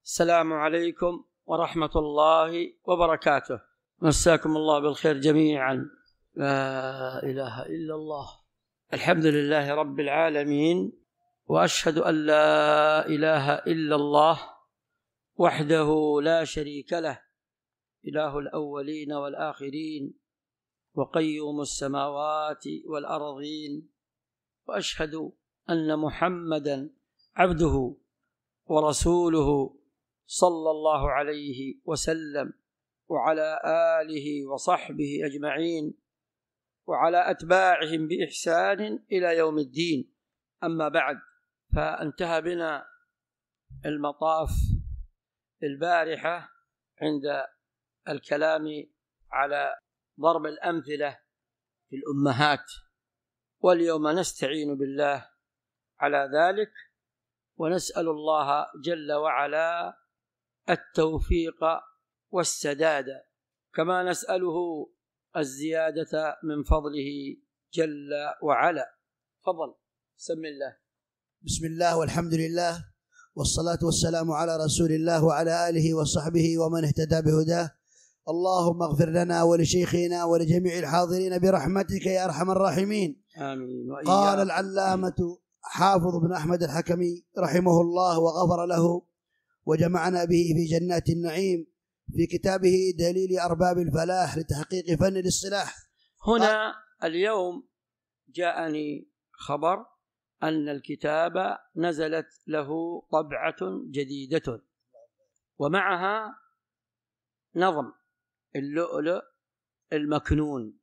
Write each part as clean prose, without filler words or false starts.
السلام عليكم ورحمة الله وبركاته. مساكم الله بالخير جميعا. لا إله إلا الله. الحمد لله رب العالمين، وأشهد أن لا إله إلا الله وحده لا شريك له، إله الأولين والآخرين وقيوم السماوات والأرضين، وأشهد أن محمدا عبده ورسوله صلى الله عليه وسلم وعلى آله وصحبه أجمعين وعلى أتباعهم بإحسان إلى يوم الدين. أما بعد، فانتهى بنا المطاف البارحة عند الكلام على ضرب الأمثلة في الأمهات، واليوم نستعين بالله على ذلك، ونسأل الله جل وعلا التوفيق والسداد، كما نسأله الزيادة من فضله جل وعلا. فضل سم الله. بسم الله والحمد لله والصلاة والسلام على رسول الله وعلى آله وصحبه ومن اهتدى بهداه. اللهم اغفر لنا ولشيخنا ولجميع الحاضرين برحمتك يا أرحم الراحمين. آمين. قال العلامة حافظ بن أحمد الحكمي رحمه الله وغفر له وجمعنا به في جنات النعيم في كتابه دليل أرباب الفلاح لتحقيق فن الاصطلاح. هنا اليوم جاءني خبر أن الكتاب نزلت له طبعة جديدة، ومعها نظم اللؤلؤ المكنون،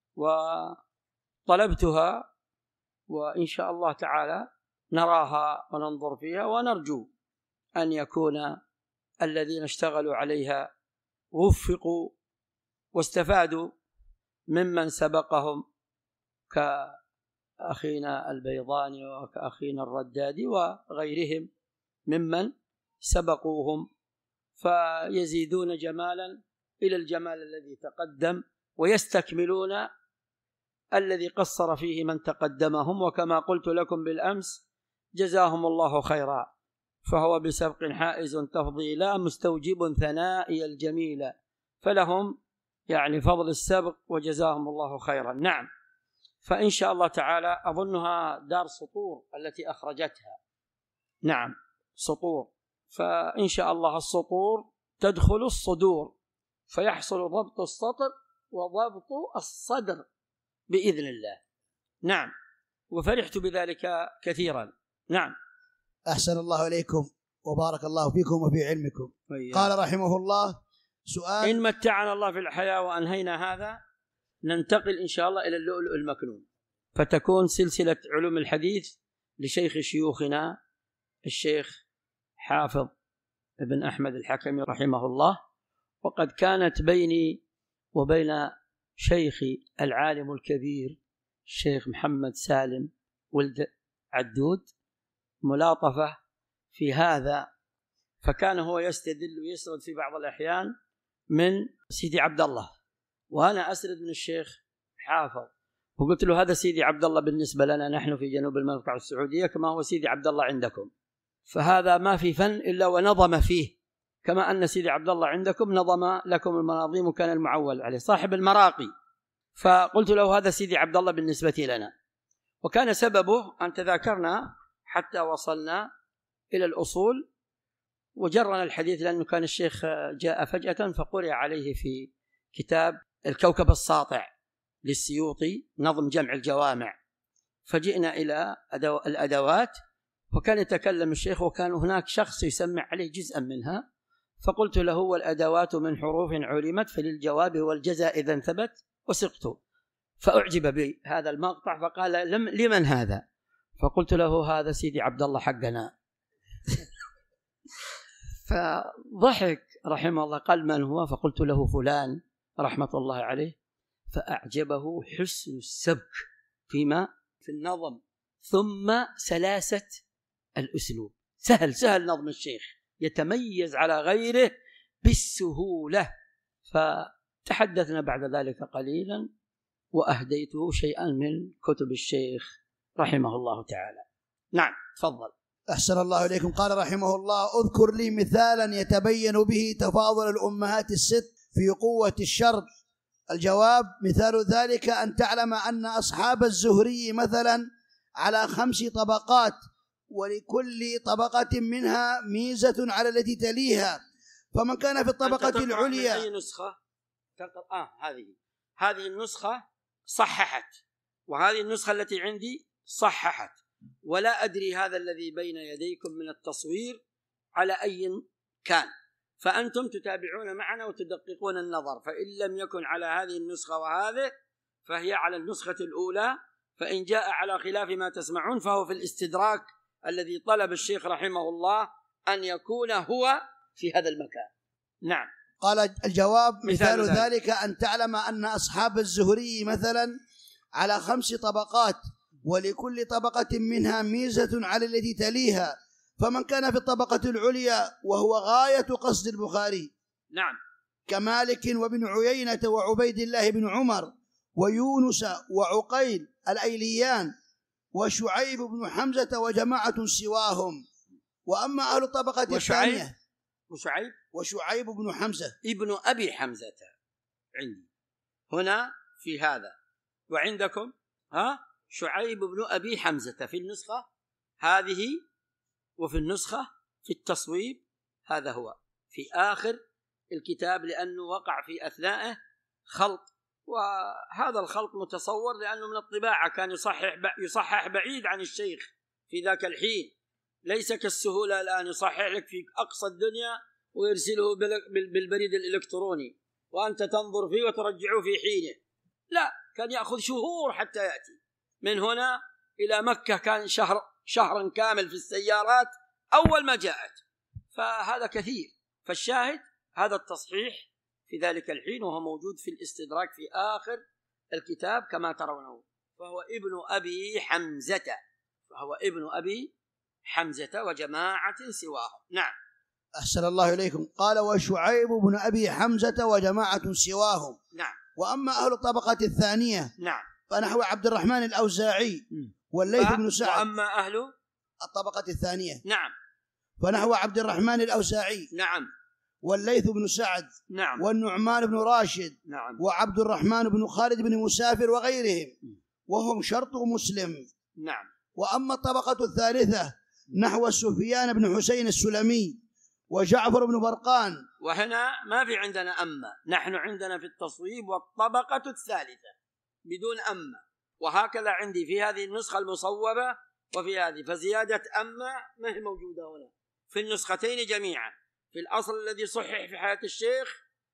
وطلبتها، وإن شاء الله تعالى نراها وننظر فيها، ونرجو أن يكون الذين اشتغلوا عليها وفقوا واستفادوا ممن سبقهم كأخينا البيضاني وكأخينا الردادي وغيرهم ممن سبقوهم، فيزيدون جمالا إلى الجمال الذي تقدم، ويستكملون الذي قصر فيه من تقدمهم. وكما قلت لكم بالأمس، جزاهم الله خيرا، فهو بسبق حائز تفضيلا مستوجب ثنائي الجميل، فلهم يعني فضل السبق وجزاهم الله خيرا. نعم، فإن شاء الله تعالى أظنها دار سطور التي أخرجتها. نعم، سطور، فإن شاء الله السطور تدخل الصدور، فيحصل ضبط السطر وضبط الصدر بإذن الله. نعم، وفرحت بذلك كثيرا. نعم. أحسن الله إليكم وبارك الله فيكم وفي علمكم. قال رحمه الله: سؤال. إن متعنا الله في الحياة وأنهينا هذا، ننتقل إن شاء الله إلى اللؤلؤ المكنون، فتكون سلسلة علوم الحديث لشيخ شيوخنا الشيخ حافظ بن أحمد الحكمي رحمه الله. وقد كانت بيني وبين شيخي العالم الكبير الشيخ محمد سالم ولد عدود ملاطفة في هذا، فكان هو يستدل ويسرد في بعض الأحيان من سيدي عبد الله، وأنا أسرد من الشيخ حافظ، وقلت له هذا سيدي عبد الله بالنسبة لنا نحن في جنوب المملكة السعودية كما هو سيدي عبد الله عندكم، فهذا ما في فن إلا ونظم فيه، كما أن سيدي عبد الله عندكم نظم لكم المناظيم وكان المعول عليه صاحب المراقي. فقلت له هذا سيدي عبد الله بالنسبة لنا، وكان سببه أن تذاكرنا حتى وصلنا إلى الأصول وجرنا الحديث، لأنه كان الشيخ جاء فجأة فقرأ عليه في كتاب الكوكب الساطع للسيوطي نظم جمع الجوامع، فجئنا إلى الأدوات، وكان يتكلم الشيخ وكان هناك شخص يسمع عليه جزءا منها، فقلت له: والأدوات من حروف علمت فللجواب والجزاء إذا ثبت وسقت. فأعجب بهذا المقطع فقال: لمن هذا؟ فقلت له: هذا سيدي عبد الله حقنا. فضحك رحمه الله، قال: من هو؟ فقلت له: فلان رحمة الله عليه. فأعجبه حسن السبك في النظم، ثم سلاسة الأسلوب، سهل نظم الشيخ، يتميز على غيره بالسهولة. فتحدثنا بعد ذلك قليلا، وأهديته شيئا من كتب الشيخ رحمه الله تعالى. نعم، تفضل. أحسن الله إليكم. قال رحمه الله: اذكر لي مثالا يتبين به تفاضل الأمهات الست في قوة الشرط. الجواب: مثال ذلك أن تعلم أن أصحاب الزهري مثلا على 5 طبقات، ولكل طبقة منها ميزة على التي تليها، فمن كان في الطبقة العليا. أي نسخة؟ هذه النسخة صححت، وهذه النسخة التي عندي صححت، ولا أدري هذا الذي بين يديكم من التصوير على أي كان، فأنتم تتابعون معنا وتدققون النظر، فإن لم يكن على هذه النسخة وهذه فهي على النسخة الأولى، فإن جاء على خلاف ما تسمعون فهو في الاستدراك الذي طلب الشيخ رحمه الله أن يكون هو في هذا المكان. نعم. قال: الجواب: مثال ذلك أن تعلم أن أصحاب الزهري مثلا على 5 طبقات، ولكل طبقة منها ميزة على التي تليها، فمن كان في الطبقة العليا وهو غاية قصد البخاري. نعم. كمالك وابن عيينة وعبيد الله بن عمر ويونس وعقيل الأيليان وشعيب بن حمزة وجماعة سواهم. وأما أهل الطبقة الثانية وشعيب بن حمزة ابن أبي حمزة عندي هنا في هذا، وعندكم شعيب بن أبي حمزة في النسخة هذه، وفي النسخة في التصويب هذا هو في آخر الكتاب، لأنه وقع في أثناءه خلط، وهذا الخلط متصور لأنه من الطباعة كان يصحح بعيد عن الشيخ في ذاك الحين، ليس كالسهولة الآن يصحح لك في أقصى الدنيا ويرسله بالبريد الإلكتروني وأنت تنظر فيه وترجعه في حينه، لا، كان يأخذ شهور حتى يأتي من هنا إلى مكة، كان شهرا كامل في السيارات أول ما جاءت، فهذا كثير. فالشاهد هذا التصحيح في ذلك الحين، وهو موجود في الاستدراك في آخر الكتاب كما ترونه، فهو ابن أبي حمزة وجماعة سواهم. نعم. أحسن الله إليكم. قال: وشعيب بن أبي حمزة وجماعة سواهم. نعم. وأما أهل الطبقة الثانية نعم فنحو عبد الرحمن الأوزاعي والليث بن سعد. وأما أهل الطبقة الثانية نعم فنحو عبد الرحمن الأوزاعي نعم والليث بن سعد نعم والنعمان بن راشد نعم وعبد الرحمن بن خالد بن مسافر وغيرهم، وهم شرط مسلم. نعم. وأما الطبقة الثالثة نحو سفيان بن حسين السلمي وجعفر بن برقان. وهنا ما في عندنا أما، نحن عندنا في التصويب والطبقة الثالثة بدون أما، وهكذا عندي في هذه النسخة المصوبة وفي هذه، فزيادة أما ما هي موجودة هنا في النسختين جميعا، في الأصل الذي صحح في حياة الشيخ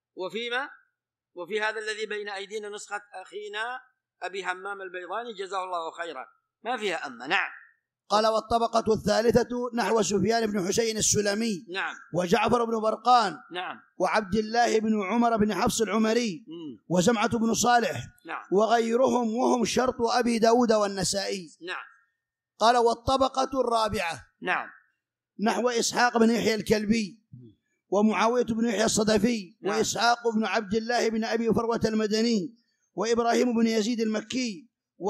وفي هذا الذي بين أيدينا نسخة أخينا أبي همام البيضاني جزاه الله خيرا، ما فيها أما. نعم. قال: والطبقة الثالثة نحو سفيان بن حسين السلمي. نعم. وجعفر بن برقان. نعم. وعبد الله بن عمر بن حفص العمري. وزمعة بن صالح. نعم. وغيرهم، وهم شرط أبي داود والنسائي. نعم. قال: والطبقة الرابعة نعم نحو إسحاق بن يحيى الكلبي ومعاوية بن يحيى الصدفي. نعم. وإسحاق بن عبد الله بن أبي فروة المدني وإبراهيم بن يزيد المكي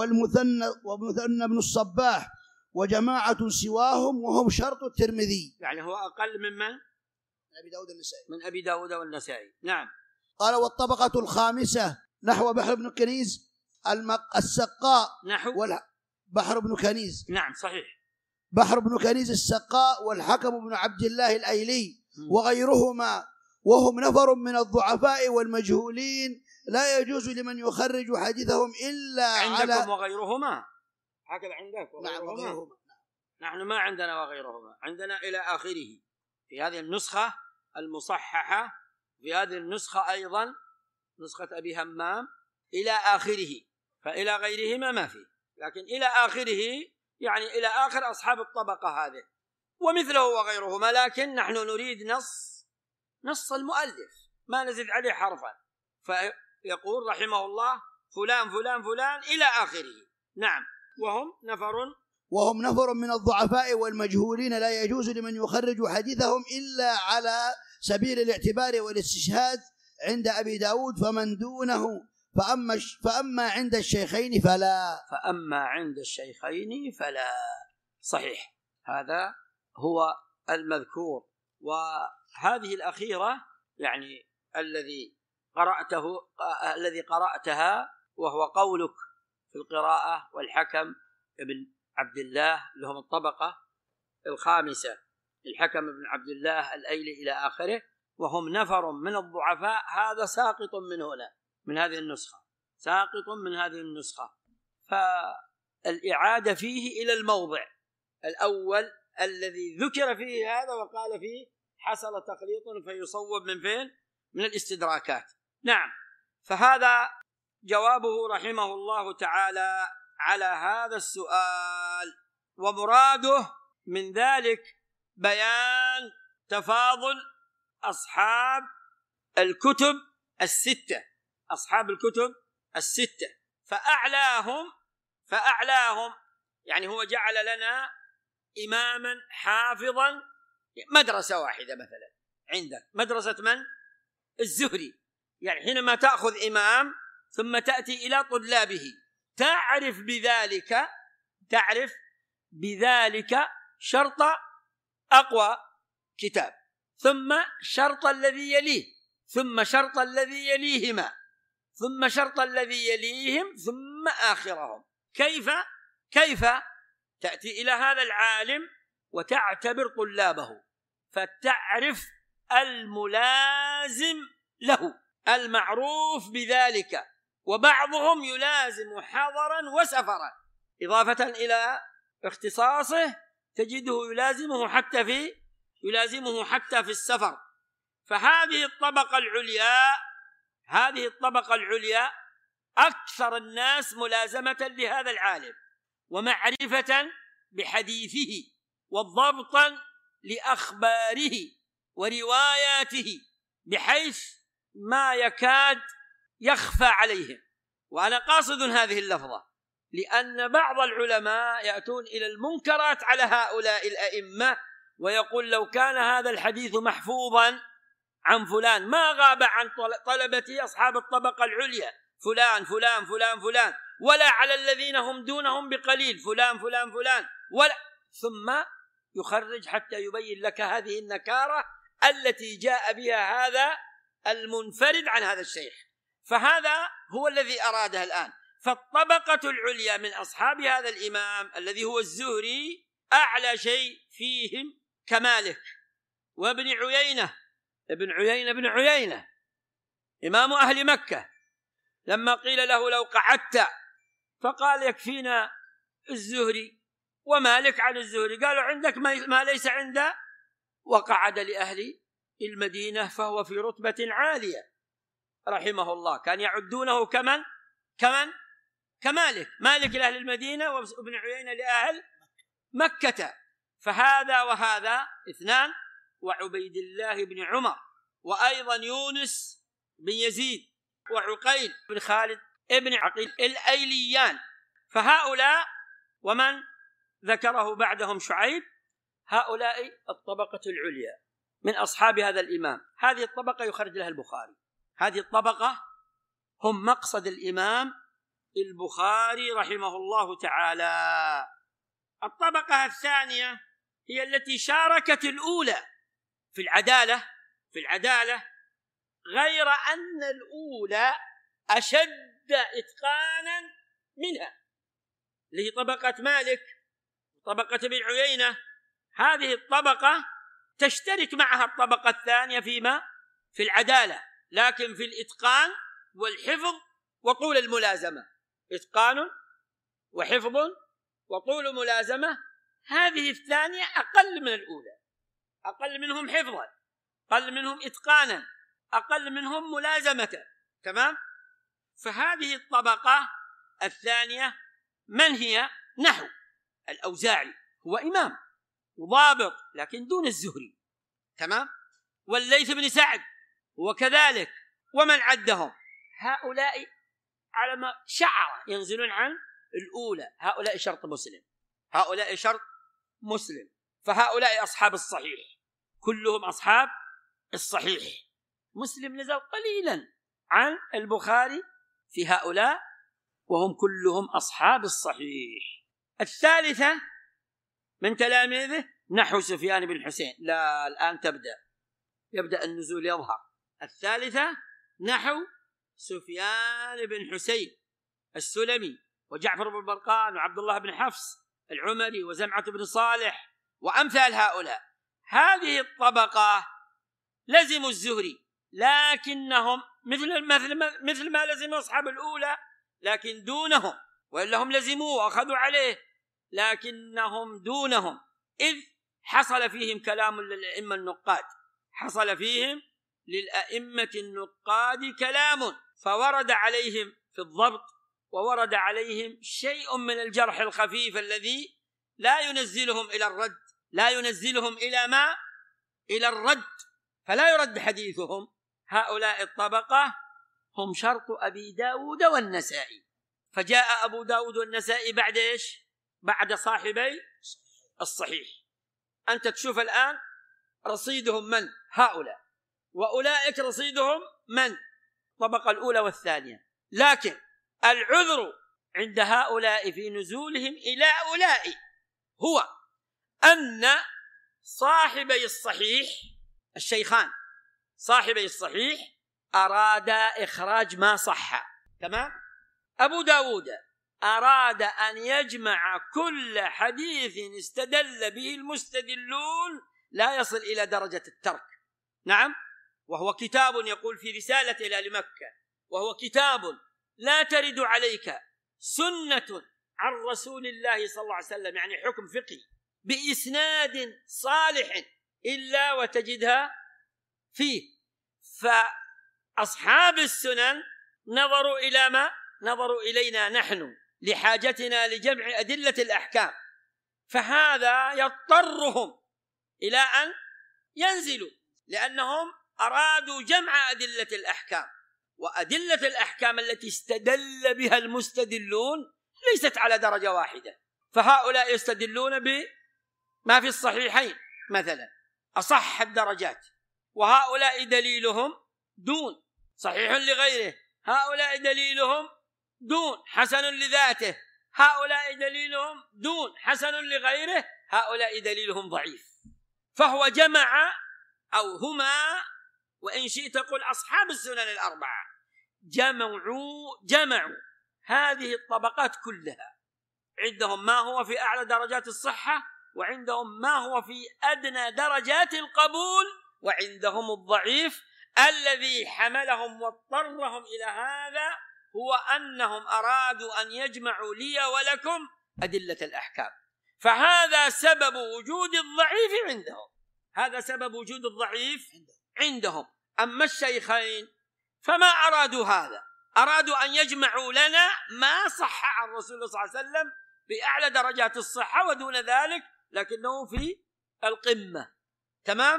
والمثنى بن الصباح وجماعة سواهم، وهم شرط الترمذي. يعني هو أقل من أبي داود والنسائي. نعم. قال: والطبقة الخامسة نحو بحر بن كنيز السقاء. نحو بحر بن كنيز. نعم صحيح. بحر بن كنيز السقاء والحكم بن عبد الله الأيلي وغيرهما، وهم نفر من الضعفاء والمجهولين لا يجوز لمن يخرج حديثهم إلا عندكم وغيرهما هكذا عندك وغيرهما. نحن ما عندنا وغيرهما، عندنا إلى آخره في هذه النسخة المصححة، في هذه النسخة أيضا نسخة أبي همام إلى آخره، فإلى غيرهما ما فيه، لكن إلى آخره يعني إلى آخر أصحاب الطبقة هذه ومثله وغيرهما، لكن نحن نريد نص المؤلف ما نزيد عليه حرفا، فيقول رحمه الله فلان فلان فلان إلى آخره. نعم. وهم نفر من الضعفاء والمجهولين لا يجوز لمن يخرج حديثهم إلا على سبيل الاعتبار والاستشهاد عند أبي داود، فمن دونه فأما عند الشيخين فلا. صحيح. هذا هو المذكور. وهذه الأخيرة يعني الذي قرأتها وهو قولك في القراءة والحكم ابن عبد الله لهم الطبقة الخامسة، الحكم ابن عبد الله الأيلي إلى آخره، وهم نفر من الضعفاء، هذا ساقط من هنا من هذه النسخة، ساقط من هذه النسخة. فالإعادة فيه إلى الموضع الأول الذي ذكر فيه هذا وقال فيه حصل تخليط فيصوب من فين؟ من الاستدراكات. نعم، فهذا جوابه رحمه الله تعالى على هذا السؤال. ومراده من ذلك بيان تفاضل أصحاب الكتب الستة، أصحاب الكتب الستة، فأعلاهم يعني هو جعل لنا إماما حافظا، مدرسة واحدة مثلا عندك مدرسة من؟ الزهري. يعني حينما تأخذ إمام ثم تأتي إلى طلابه تعرف بذلك شرط أقوى كتاب، ثم شرط الذي يليه، ثم شرط الذي يليهما، ثم شرط الذي يليهم، ثم آخرهم. كيف تأتي إلى هذا العالم وتعتبر طلابه فتعرف الملازم له المعروف بذلك، وبعضهم يلازم حضرا وسفرا إضافة إلى اختصاصه تجده يلازمه حتى في السفر. فهذه الطبقة العليا أكثر الناس ملازمة لهذا العالم ومعرفة بحديثه والضبطا لأخباره ورواياته بحيث ما يكاد يخفى عليهم. وأنا قاصد هذه اللفظة لأن بعض العلماء يأتون إلى المنكرات على هؤلاء الأئمة ويقول لو كان هذا الحديث محفوظا عن فلان ما غاب عن طلبة أصحاب الطبقة العليا فلان فلان فلان فلان، ولا على الذين هم دونهم بقليل فلان فلان فلان، ولا ثم يخرج حتى يبين لك هذه النكارة التي جاء بها هذا المنفرد عن هذا الشيخ. فهذا هو الذي أراده الآن. فالطبقة العليا من أصحاب هذا الإمام الذي هو الزهري أعلى شيء فيهم كمالك وابن عيينة ابن عيينة إمام أهل مكة، لما قيل له لو قعدت فقال يكفينا الزهري ومالك عن الزهري، قالوا عندك ما ليس عنده، وقعد لأهل المدينة فهو في رتبة عالية رحمه الله. كان يعدونه كمالك، مالك لأهل المدينة وابن عيينة لأهل مكة. فهذا وهذا اثنان، وعبيد الله بن عمر، وأيضا يونس بن يزيد، وعقيل بن خالد ابن عقيل الأيليان. فهؤلاء ومن ذكره بعدهم شعيب، هؤلاء الطبقة العليا من أصحاب هذا الإمام. هذه الطبقة يخرج لها البخاري، هذه الطبقة هم مقصد الإمام البخاري رحمه الله تعالى. الطبقة الثانية هي التي شاركت الأولى في العدالة، غير أن الأولى أشد إتقانا منها، اللي هي طبقة مالك وطبقة ابن عيينة. هذه الطبقة تشترك معها الطبقة الثانية في العدالة، لكن في الإتقان والحفظ وطول الملازمة، إتقان وحفظ وطول ملازمة. هذه الثانية أقل من الأولى، أقل منهم حفظا، أقل منهم إتقانا، أقل منهم ملازمة. تمام؟ فهذه الطبقة الثانية من هي؟ نحو الأوزاعي هو إمام وضابط لكن دون الزهري. تمام؟ والليث بن سعد وكذلك، ومن عدهم. هؤلاء على ما شعر ينزلون عن الأولى، هؤلاء شرط مسلم. فهؤلاء أصحاب الصحيح، كلهم أصحاب الصحيح. مسلم نزل قليلا عن البخاري في هؤلاء، وهم كلهم أصحاب الصحيح. الثالثة من تلاميذه نحو سفيان بن حسين. لا، الآن يبدأ النزول يظهر. الثالثة نحو سفيان بن حسين السلمي وجعفر بن برقان وعبد الله بن حفص العمري وزمعة بن صالح وأمثال هؤلاء. هذه الطبقة لزموا الزهري، لكنهم مثل ما لزموا أصحاب الأولى، لكن دونهم، وإلا هم لزموه وأخذوا عليه، لكنهم دونهم، إذ حصل فيهم كلام للأئمة النقاد، حصل فيهم للأئمة النقاد كلام، فورد عليهم في الضبط، وورد عليهم شيء من الجرح الخفيف الذي لا ينزلهم إلى الرد، لا ينزلهم إلى الرد، فلا يرد حديثهم. هؤلاء الطبقة هم شرط أبي داود والنسائي، فجاء أبو داود والنسائي بعد إيش؟ بعد صاحبي الصحيح. أنت تشوف الآن رصيدهم من؟ هؤلاء، وأولئك رصيدهم من؟ الطبقة الأولى والثانية. لكن العذر عند هؤلاء في نزولهم إلى أولئك هو أن صاحبي الصحيح، الشيخان صاحبي الصحيح، أراد إخراج ما صح. تمام؟ أبو داود أراد أن يجمع كل حديث استدل به المستدلون لا يصل إلى درجة الترك. نعم، وهو كتاب يقول في رسالة إلى مكة، وهو كتاب لا ترد عليك سنة عن رسول الله صلى الله عليه وسلم، يعني حكم فقهي بإسناد صالح إلا وتجدها فيه. فأصحاب السنن نظروا إلى ما نظروا إلينا نحن لحاجتنا لجمع أدلة الأحكام، فهذا يضطرهم إلى أن ينزلوا، لأنهم أرادوا جمع أدلة الأحكام، وأدلة الأحكام التي استدل بها المستدلون ليست على درجة واحدة. فهؤلاء يستدلون بما في الصحيحين مثلا أصح الدرجات، وهؤلاء دليلهم دون صحيح لغيره، هؤلاء دليلهم دون حسن لذاته، هؤلاء دليلهم دون حسن لغيره، هؤلاء دليلهم ضعيف. فهو جمع، أو هما وإن شئت قل أصحاب السنن الأربعة، جمعوا هذه الطبقات كلها. عندهم ما هو في أعلى درجات الصحة، وعندهم ما هو في أدنى درجات القبول، وعندهم الضعيف الذي حملهم واضطرهم إلى هذا هو أنهم أرادوا أن يجمعوا لي ولكم أدلة الأحكام. فهذا سبب وجود الضعيف عندهم، هذا سبب وجود الضعيف عندهم. أما الشيخين فما أرادوا هذا، أرادوا أن يجمعوا لنا ما صح عن رسول الله صلى الله عليه وسلم بأعلى درجات الصحة ودون ذلك، لكنه في القمة. تمام؟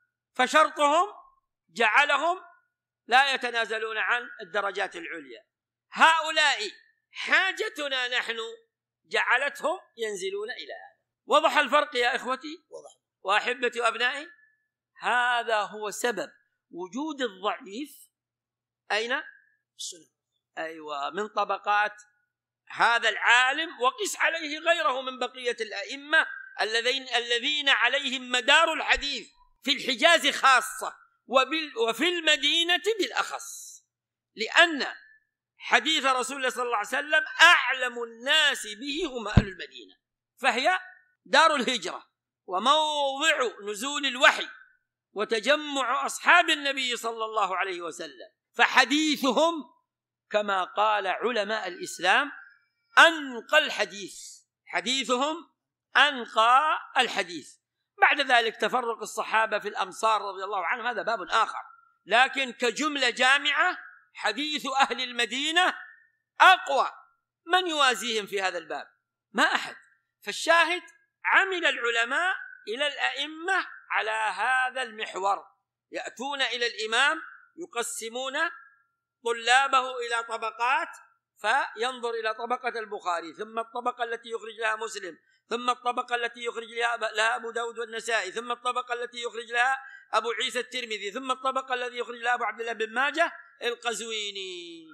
فشرطهم جعلهم لا يتنازلون عن الدرجات العليا. هؤلاء حاجتنا نحن جعلتهم ينزلون إلى هذا. وضح الفرق يا إخوتي وأحبتي وأبنائي؟ هذا هو سبب وجود الضعيف أين؟ السنة. أيوة، من طبقات هذا العالم، وقس عليه غيره من بقية الأئمة الذين عليهم مدار الحديث في الحجاز خاصة وفي المدينة بالأخص، لأن حديث رسول الله صلى الله عليه وسلم أعلم الناس به هم أهل المدينة، فهي دار الهجرة وموضع نزول الوحي وتجمع أصحاب النبي صلى الله عليه وسلم. فحديثهم كما قال علماء الإسلام أنقى الحديث، حديثهم أنقى الحديث. بعد ذلك تفرق الصحابة في الأمصار رضي الله عنهم، هذا باب آخر، لكن كجملة جامعة حديث أهل المدينة أقوى. من يوازيهم في هذا الباب؟ ما أحد. فالشاهد عمل العلماء إلى الأئمة على هذا المحور، يأتون إلى الإمام يقسمون طلابه إلى طبقات، فينظر إلى طبقة البخاري، ثم الطبقة التي يخرج لها مسلم، ثم الطبقة التي يخرج لها أبو داود والنسائي، ثم الطبقة التي يخرج لها أبو عيسى الترمذي، ثم الطبقة التي يخرج لها أبو عبد الله بن ماجه القزويني.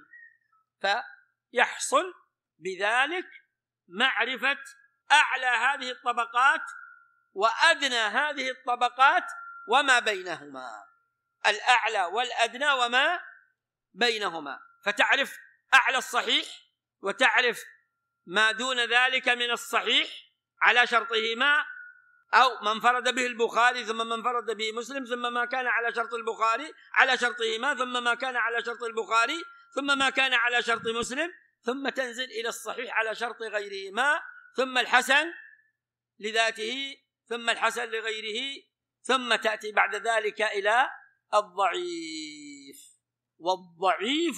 فيحصل بذلك معرفة أعلى هذه الطبقات وأدنى هذه الطبقات وما بينهما، الأعلى والأدنى وما بينهما، فتعرف أعلى الصحيح وتعرف ما دون ذلك من الصحيح على شرطهما، أو من فرد به البخاري ثم من فرد به مسلم، ثم ما كان على شرط البخاري على شرطهما، ثم ما كان على شرط البخاري، ثم ما كان على شرط مسلم، ثم تنزل إلى الصحيح على شرط غيرهما، ثم الحسن لذاته، ثم الحسن لغيره، ثم تأتي بعد ذلك إلى الضعيف. والضعيف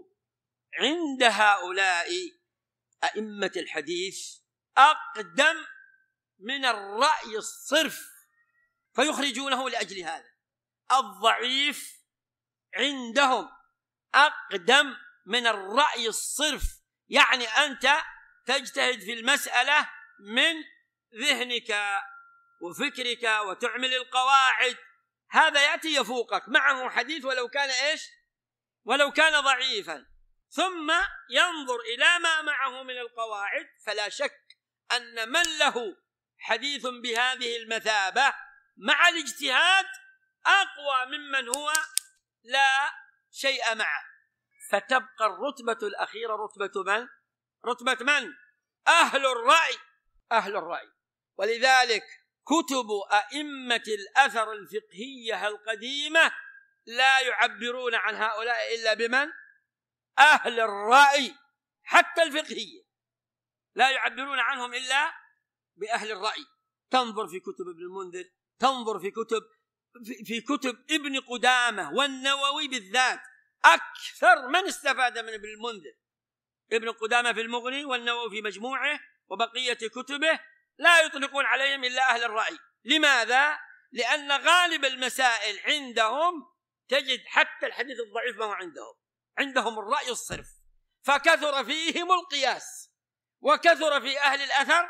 عند هؤلاء أئمة الحديث أقدم من الرأي الصرف، فيخرجونه لأجل هذا. الضعيف عندهم أقدم من الرأي الصرف، يعني أنت تجتهد في المسألة من ذهنك وفكرك وتعمل القواعد، هذا يأتي يفوقك معه حديث ولو كان إيش؟ ولو كان ضعيفا، ثم ينظر إلى ما معه من القواعد، فلا شك أن من له حديث بهذه المثابة مع الاجتهاد أقوى ممن هو لا شيء معه، فتبقى الرتبة الأخيرة رتبة من؟ رتبة من؟ أهل الرأي. أهل الرأي. ولذلك كتب أئمة الأثر الفقهية القديمة لا يعبرون عن هؤلاء إلا بمن؟ أهل الرأي. حتى الفقهية لا يعبرون عنهم إلا بأهل الرأي. تنظر في كتب ابن المنذر، تنظر في كتب ابن قدامة والنووي بالذات، أكثر من استفاد من ابن المنذر ابن قدامة في المغني والنووي في مجموعه وبقية كتبه، لا يطلقون عليهم إلا أهل الرأي. لماذا؟ لأن غالب المسائل عندهم تجد حتى الحديث الضعيف ما هو عندهم الرأي الصرف، فكثر فيهم القياس، وكثر في أهل الأثر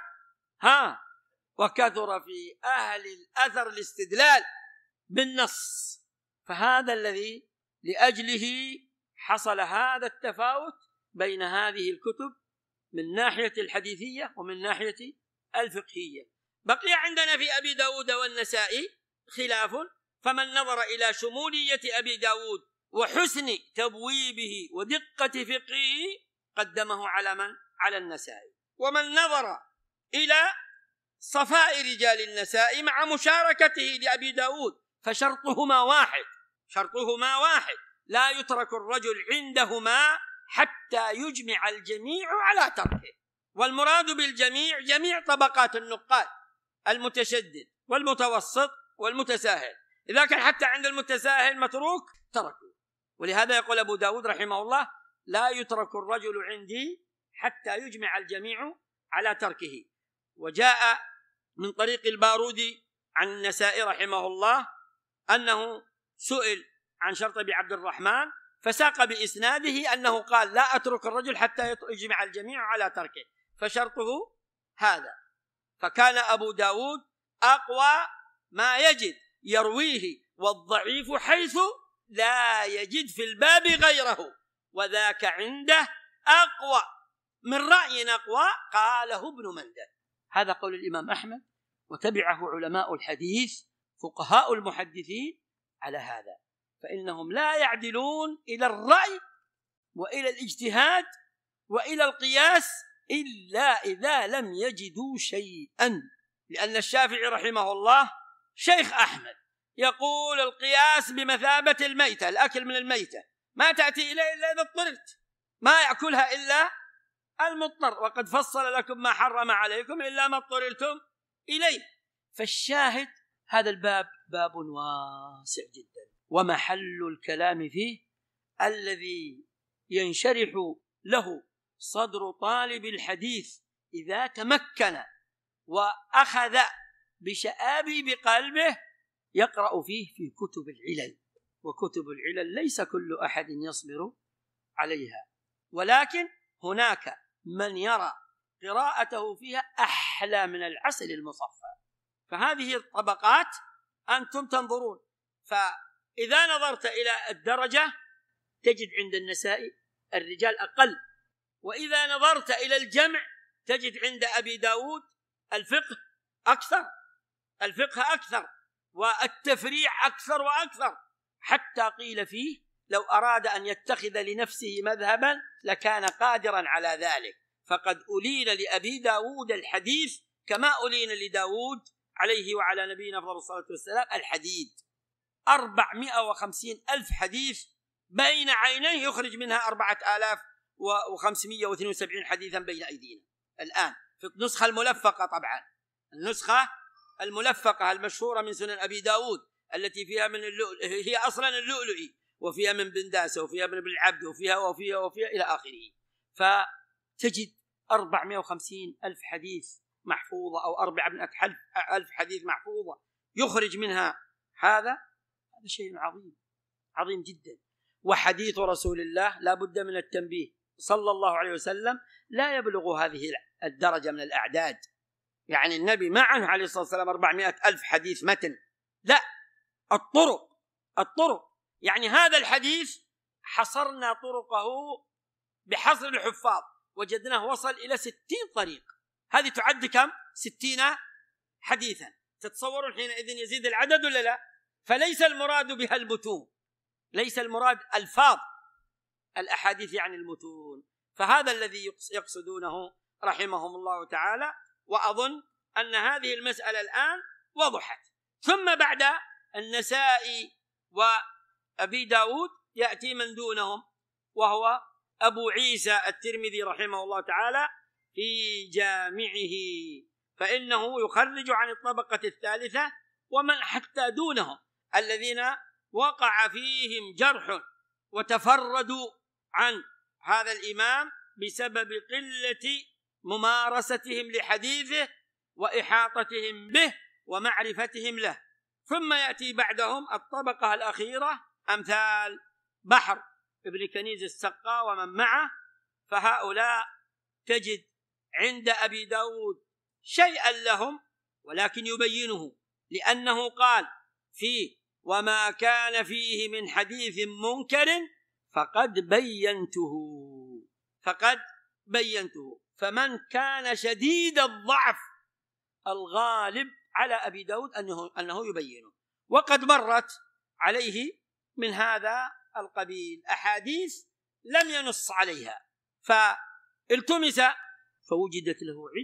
وكثر في أهل الأثر الاستدلال بالنص. فهذا الذي لأجله حصل هذا التفاوت بين هذه الكتب من ناحية الحديثية ومن ناحية الفقهية. بقي عندنا في أبي داود والنسائي خلاف، فمن نظر إلى شمولية أبي داود وحسن تبويبه ودقة فقهه قدمه على من؟ على النسائي. ومن نظر إلى صفاء رجال النسائي مع مشاركته لأبي داود فشرطهما واحد، لا يترك الرجل عندهما حتى يجمع الجميع على تركه. والمراد بالجميع جميع طبقات النقاد، المتشدد والمتوسط والمتساهل. إذا كان حتى عند المتساهل متروك تركه. ولهذا يقول أبو داود رحمه الله: لا يترك الرجل عندي حتى يجمع الجميع على تركه. وجاء من طريق البارودي عن النسائي رحمه الله أنه سئل عن شرط أبي عبد الرحمن فساق بإسناده أنه قال: لا أترك الرجل حتى يجمع الجميع على تركه، فشرطه هذا. فكان أبو داود أقوى ما يجد يرويه، والضعيف حيث لا يجد في الباب غيره، وذاك عنده أقوى من رأي أقوى قاله ابن مندى. هذا قول الإمام أحمد، وتبعه علماء الحديث فقهاء المحدثين على هذا، فإنهم لا يعدلون إلى الرأي وإلى الاجتهاد وإلى القياس إلا إذا لم يجدوا شيئا. لأن الشافعي رحمه الله شيخ أحمد يقول: القياس بمثابة الميتة، الأكل من الميتة ما تأتي إليه إلا إذا اضطررت، ما يأكلها إلا المضطر، وقد فصل لكم ما حرم عليكم إلا ما اضطررتم إليه. فالشاهد هذا الباب باب واسع جدا، ومحل الكلام فيه الذي ينشرح له صدر طالب الحديث إذا تمكن وأخذ بشآبي بقلبه يقرأ فيه في كتب العلل. وكتب العلل ليس كل أحد يصبر عليها، ولكن هناك من يرى قراءته فيها أحلى من العسل المصفى. فهذه الطبقات أنتم تنظرون، فإذا نظرت إلى الدرجة تجد عند النسائي الرجال أقل، وإذا نظرت إلى الجمع تجد عند أبي داود الفقه أكثر، الفقه أكثر والتفريع أكثر وأكثر، حتى قيل فيه لو أراد أن يتخذ لنفسه مذهبا لكان قادرا على ذلك. فقد ألين لأبي داود الحديث كما ألين لداود عليه وعلى نبينا أفضل الصلاة والسلام الحديد. 450,000 حديث بين عينيه، يخرج منها 4572 حديثا بين أيدينا الآن في النسخة الملفقة. طبعا النسخة الملفقة المشهورة من سنن أبي داود التي فيها من اللؤلؤ، هي أصلا اللؤلؤي، وفيها من بنداسة وفيها من ابن العبد وفيها إلى آخره. فتجد 450,000 حديث محفوظة أو 400,000 حديث محفوظة يخرج منها هذا شيء عظيم جدا. وحديث رسول الله لا بد من التنبيه صلى الله عليه وسلم لا يبلغ هذه الدرجة من الأعداد. يعني النبي ما عنه عليه الصلاة والسلام 400,000 حديث متن، لا، الطرق يعني هذا الحديث حصرنا طرقه بحصر الحفاظ وجدناه وصل إلى 60 طريق. هذه تعد كم؟ 60 حديثا. تتصورون حينئذ يزيد العدد ولا لا؟ فليس المراد بها المتون، ليس المراد ألفاظ الأحاديث يعني المتون. فهذا الذي يقصدونه رحمهم الله تعالى. وأظن أن هذه المسألة الآن وضحت. ثم بعد النسائي وأبي داود يأتي من دونهم وهو أبو عيسى الترمذي رحمه الله تعالى في جامعه، فإنه يخرج عن الطبقة الثالثة ومن حتى دونهم الذين وقع فيهم جرح وتفردوا عن هذا الإمام بسبب قلة ممارستهم لحديثه وإحاطتهم به ومعرفتهم له. ثم يأتي بعدهم الطبقة الأخيرة أمثال بحر ابن كنيز السقا ومن معه، فهؤلاء تجد عند أبي داود شيئا لهم ولكن يبينه، لأنه قال فيه وما كان فيه من حديث منكر فقد بينته. فمن كان شديد الضعف الغالب على أبي داود أنه يبينه. وقد مرت عليه من هذا القبيل أحاديث لم ينص عليها فالتمس، فوجدت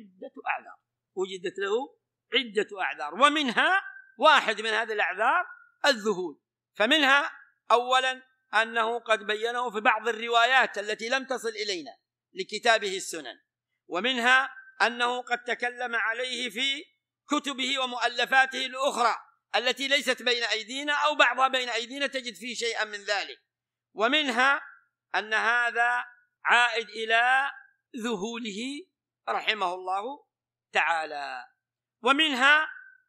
له عدة أعذار، ومنها واحد من هذه الأعذار الذهول. فمنها أولا أنه قد بينه في بعض الروايات التي لم تصل إلينا لكتابه السنن، ومنها أنه قد تكلم عليه في كتبه ومؤلفاته الأخرى التي ليست بين أيدينا أو بعضها بين أيدينا تجد فيه شيئا من ذلك، ومنها أن هذا عائد إلى ذهوله رحمه الله تعالى، ومنها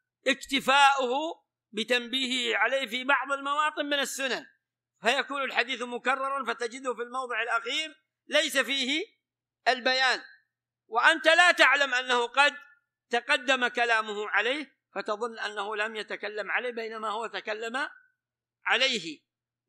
اكتفاؤه بتنبيهه عليه في بعض المواطن من السنن، فيكون الحديث مكررا فتجده في الموضع الأخير ليس فيه البيان، وأنت لا تعلم أنه قد تقدم كلامه عليه فتظن أنه لم يتكلم عليه بينما هو تكلم عليه.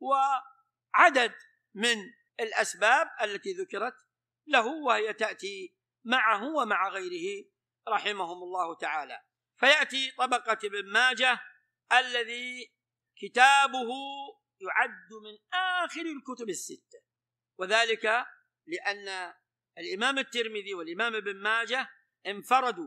وعدد من الأسباب التي ذكرت له وهي تأتي معه ومع غيره رحمهم الله تعالى. فيأتي طبقة ابن ماجه الذي كتابه يعد من آخر الكتب الستة، وذلك لأن الإمام الترمذي والإمام ابن ماجه انفردوا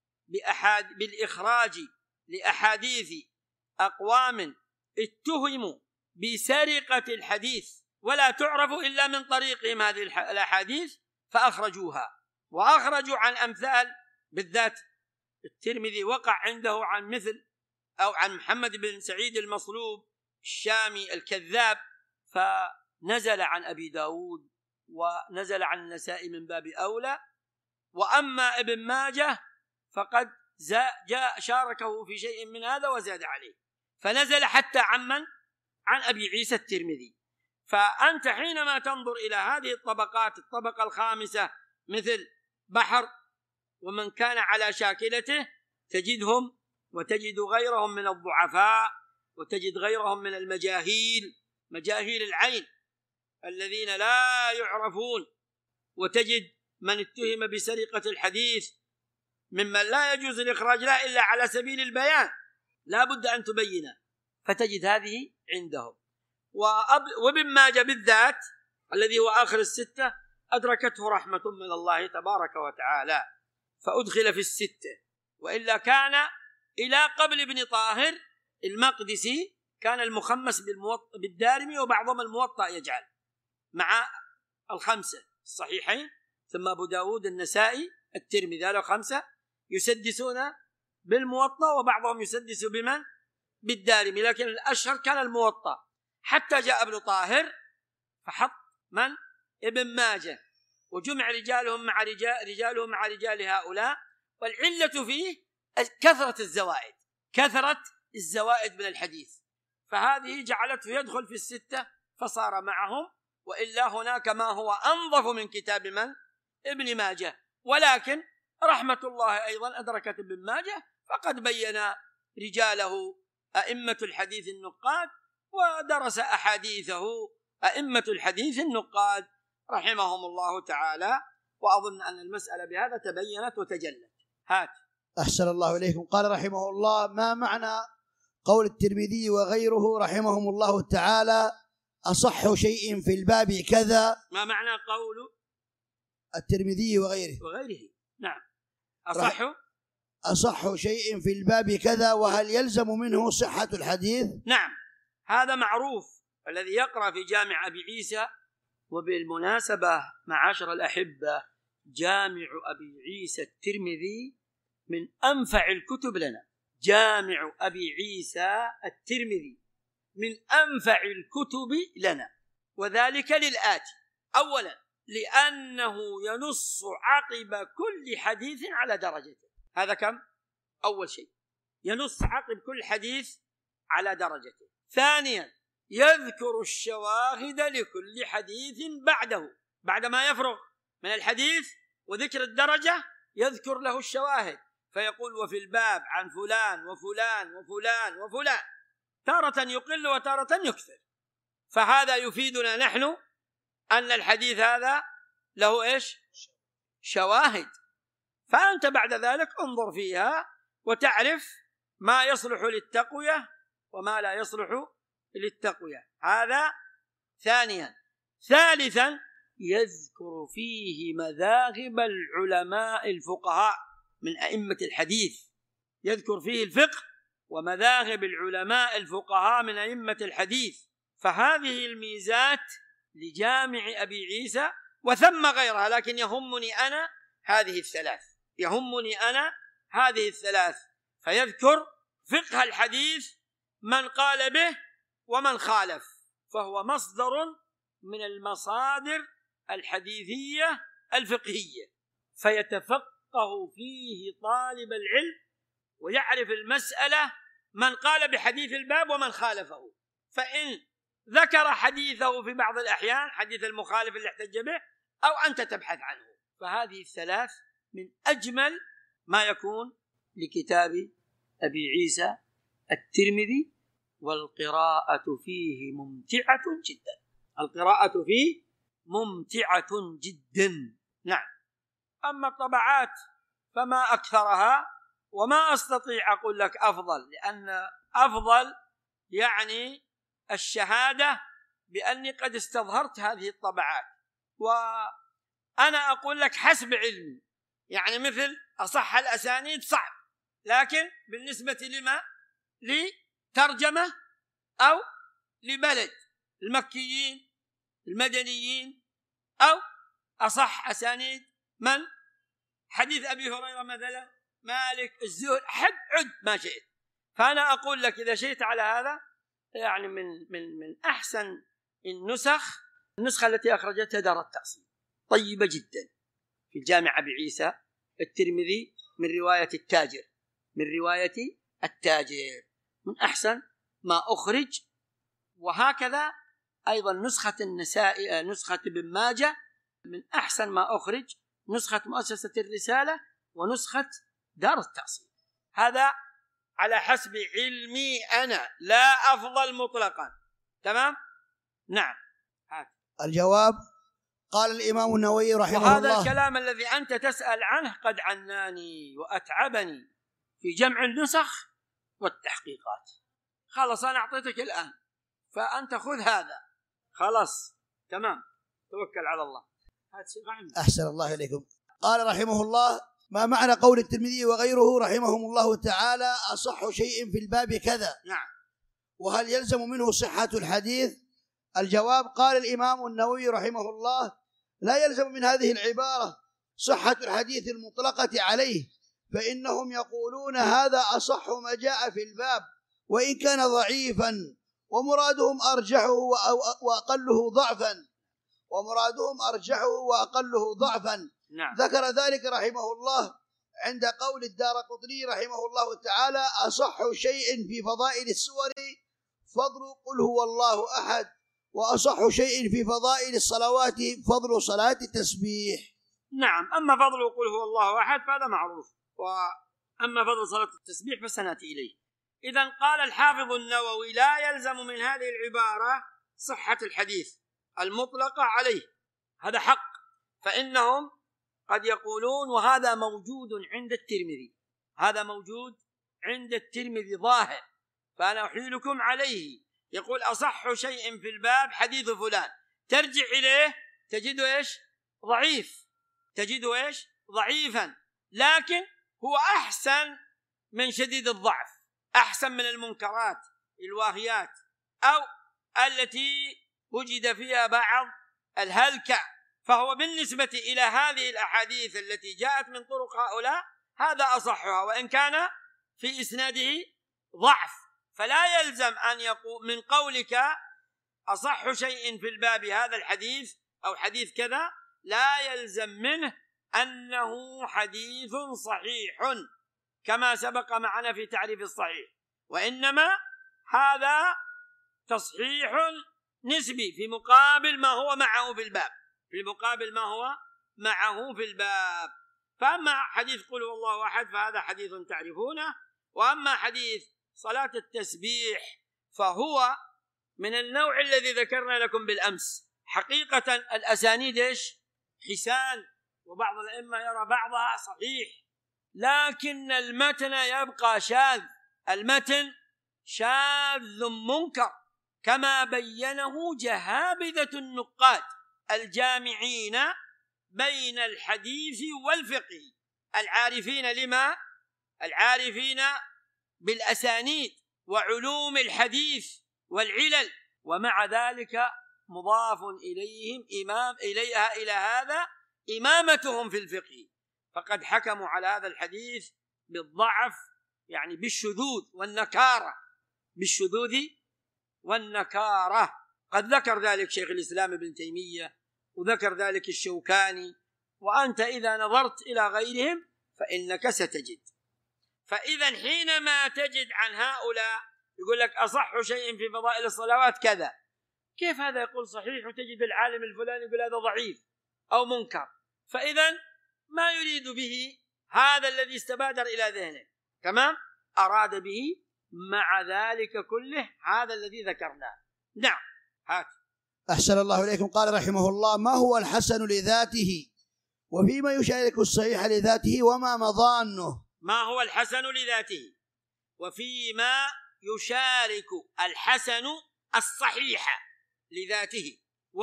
بالإخراج لأحاديث أقوام اتهموا بسرقة الحديث ولا تعرف إلا من طريقهم هذه الأحاديث فأخرجوها، وأخرجوا عن أمثال بالذات الترمذي وقع عنده عن مثل أو عن محمد بن سعيد المصلوب الشامي الكذاب، فنزل عن أبي داود ونزل عن النسائي من باب أولى. وأما ابن ماجه فقد جاء شاركه في شيء من هذا وزاد عليه فنزل حتى عن أبي عيسى الترمذي. فأنت حينما تنظر إلى هذه الطبقات، الطبقة الخامسة مثل بحر ومن كان على شاكلته، تجدهم وتجد غيرهم من الضعفاء وتجد غيرهم من المجاهيل، مجاهيل العين الذين لا يعرفون، وتجد من اتهم بسرقة الحديث ممن لا يجوز الإخراج له إلا على سبيل البيان، لا بد أن تبينه، فتجد هذه عندهم. وابن ماجه بالذات الذي هو آخر الستة أدركته رحمة من الله تبارك وتعالى فأدخل في الستة، وإلا كان إلى قبل ابن طاهر المقدسي كان المخمس بالدارمي، وبعضهم الموطأ يجعل مع الخمسة الصحيحين، ثم أبو داود النسائي الترمذي، هذول خمسة يسدسون بالموطأ، وبعضهم يسدس بمن؟ بالدارمي، لكن الأشهر كان الموطأ، حتى جاء ابن طاهر فحط من؟ ابن ماجه، وجمع رجالهم مع رجال هؤلاء. والعلة فيه كثرة الزوائد من الحديث، فهذه جعلته يدخل في الستة فصار معهم، وإلا هناك ما هو أنظف من كتاب من؟ ابن ماجه. ولكن رحمة الله أيضا أدركت ابن ماجه، فقد بين رجاله أئمة الحديث النقاد، ودرس أحاديثه أئمة الحديث النقاد رحمهم الله تعالى. وأظن أن المسألة بهذا تبينت وتجلت. هات. أحسن الله إليكم. قال رحمه الله: ما معنى قول الترمذي وغيره رحمهم الله تعالى أصح شيء في الباب +كذا؟ ما معنى قول الترمذي وغيره؟ نعم. أصح شيء في الباب كذا، وهل يلزم منه صحة الحديث؟ نعم، هذا معروف. الذي يقرأ في جامع أبي عيسى، وبالمناسبة معاشر الأحبة جامع أبي عيسى الترمذي من أنفع الكتب لنا. جامع أبي عيسى الترمذي من أنفع الكتب لنا، وذلك للآتي: أولا لأنه ينص عقب كل حديث على درجته. هذا كم؟ أول شيء ينص عقب كل حديث على درجته. ثانيا يذكر الشواهد لكل حديث بعد ما يفرغ من الحديث وذكر الدرجة يذكر له الشواهد، فيقول: وفي الباب عن فلان وفلان وفلان وفلان، تارة يقل وتارة يكثر. فهذا يفيدنا نحن أن الحديث هذا له إيش؟ شواهد. فأنت بعد ذلك انظر فيها وتعرف ما يصلح للتقوية وما لا يصلح للتقوية. هذا ثانيا. ثالثا يذكر فيه مذاهب العلماء الفقهاء من أئمة الحديث، يذكر فيه الفقه ومذاهب العلماء الفقهاء من أئمة الحديث. فهذه الميزات لجامع أبي عيسى، وثم غيرها، لكن يهمني أنا هذه الثلاث. فيذكر فقه الحديث من قال به ومن خالف، فهو مصدر من المصادر الحديثية الفقهية، فيتفقه فيه طالب العلم ويعرف المسألة من قال بحديث الباب ومن خالفه. فإن ذكر حديثه في بعض الأحيان حديث المخالف اللي احتج به، أو أنت تبحث عنه. فهذه الثلاث من أجمل ما يكون لكتاب أبي عيسى الترمذي، والقراءة فيه ممتعة جدا. نعم. أما الطبعات فما أكثرها، وما أستطيع أقول لك أفضل، لأن أفضل يعني الشهادة بأني قد استظهرت هذه الطبعات، وأنا أقول لك حسب علمي، يعني مثل أصح الأسانيد صعب، لكن بالنسبة لترجمة أو لبلد، المكيين المدنيين، أو أصح أسانيد من حديث أبي هريرة مثلا، مالك، الزهري، عد ما شئت. فأنا أقول لك إذا شئت على هذا، يعني من أحسن النسخة التي أخرجتها دار التأصيل، طيبة جدا، في الجامع أبي عيسى الترمذي من رواية التاجر، من أحسن ما أخرج. وهكذا أيضا نسخة النسائي، نسخة ابن ماجه، من أحسن ما أخرج نسخة مؤسسة الرسالة ونسخة دار التأصيل. هذا على حسب علمي أنا، لا أفضل مطلقا. تمام؟ نعم. الجواب: قال الإمام النووي رحمه الله. وهذا الكلام الذي أنت تسأل عنه قد عناني وأتعبني في جمع النسخ والتحقيقات. خلاص أنا أعطيتك الآن، فأنت خذ هذا خلاص تمام، توكل على الله. أحسن الله إليكم. قال رحمه الله: ما معنى قول الترمذي وغيره رحمهم الله تعالى أصح شيء في الباب كذا؟ نعم. وهل يلزم منه صحة الحديث؟ الجواب: قال الإمام النووي رحمه الله: لا يلزم من هذه العبارة صحة الحديث المطلقة عليه، فإنهم يقولون هذا أصح ما جاء في الباب وإن كان ضعيفا، ومرادهم أرجحه وأقله ضعفا. ذكر ذلك رحمه الله عند قول الدارقطني رحمه الله تعالى: أصح شيء في فضائل السور فضل قل هو الله أحد، وأصح شيء في فضائل الصلوات فضل صلاة التسبيح. نعم. أما فضل قل هو الله أحد فهذا معروف، وأما فضل صلاة التسبيح فسنأتي إليه. إذن قال الحافظ النووي: لا يلزم من هذه العبارة صحة الحديث المطلقة عليه، هذا حق، فإنهم قد يقولون، وهذا موجود عند الترمذي، هذا موجود عند الترمذي ظاهر، فأنا أحيلكم عليه. يقول: أصح شيء في الباب حديث فلان، ترجع إليه تجده إيش؟ ضعيف، تجده إيش؟ ضعيفا، لكن هو أحسن من شديد الضعف، أحسن من المنكرات الواهيات أو التي وجد فيها بعض الهلكة، فهو بالنسبة إلى هذه الأحاديث التي جاءت من طرق هؤلاء هذا أصحها، وإن كان في إسناده ضعف. فلا يلزم أن يقول من قولك أصح شيء في الباب هذا الحديث أو حديث كذا، لا يلزم منه أنه حديث صحيح كما سبق معنا في تعريف الصحيح، وإنما هذا تصحيح نسبي في مقابل ما هو معه في الباب، في مقابل ما هو معه في الباب. فأما حديث قل هو الله أحد فهذا حديث تعرفونه، وأما حديث صلاة التسبيح فهو من النوع الذي ذكرنا لكم بالأمس. حقيقة الأسانيد إيش؟ حسان، وبعض الأئمة يرى بعضها صحيح، لكن المتن يبقى شاذ، المتن شاذ منكر، كما بينه جهابذة النقاد الجامعين بين الحديث والفقه، العارفين لما؟ العارفين بالأسانيد وعلوم الحديث والعلل، ومع ذلك مضاف إليهم إلى هذا إمامتهم في الفقه، فقد حكموا على هذا الحديث بالضعف، يعني بالشذوذ والنكارة، بالشذوذ والنكارة. قد ذكر ذلك شيخ الإسلام ابن تيمية، وذكر ذلك الشوكاني، وأنت إذا نظرت إلى غيرهم فإنك ستجد. فإذا حينما تجد عن هؤلاء يقول لك أصح شيء في فضائل الصلوات كذا، كيف هذا يقول صحيح وتجد العالم الفلاني يقول هذا ضعيف أو منكر؟ فإذا ما يريد به هذا الذي استبادر إلى ذهنه، تمام، أراد به مع ذلك كله هذا الذي ذكرناه. نعم. هات. أحسن الله إليكم. قال رحمه الله: ما هو الحسن لذاته وفيما يشارك الصحيح لذاته وما مظانه؟ ما هو الحسن لذاته وفيما يشارك الحسن الصحيح لذاته،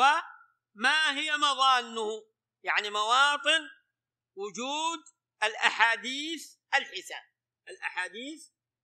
وما هي مظانه، يعني مواطن وجود الأحاديث الحسان، الأحاديث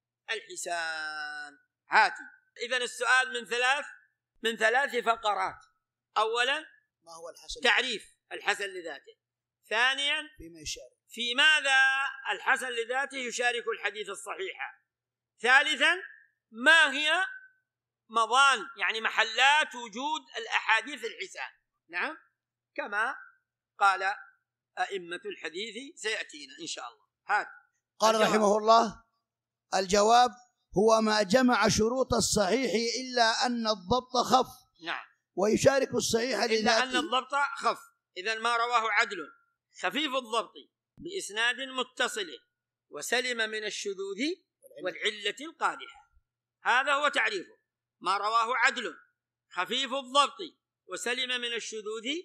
الحسان. هاتي. إذن السؤال من ثلاث فقرات. أولا ما هو الحسن؟ تعريف الحسن لذاته. ثانيا فيما يشارك، في ماذا الحسن لذاته يشارك الحديث الصحيح. ثالثا ما هي مظان، يعني محلات وجود الأحاديث الحسان. نعم، كما قال أئمة الحديث سيأتينا إن شاء الله. هات. قال رحمه الله: الجواب: هو ما جمع شروط الصحيح إلا أن الضبط خف. نعم. ويشارك الصحيح لذاته إلا أن الضبط خف، إذن ما رواه عدل خفيف الضبط بإسناد متصل وسلم من الشذوذ والعلة القادحة، هذا هو تعريفه. ما رواه عدل خفيف الضبط وسلم من الشذوذ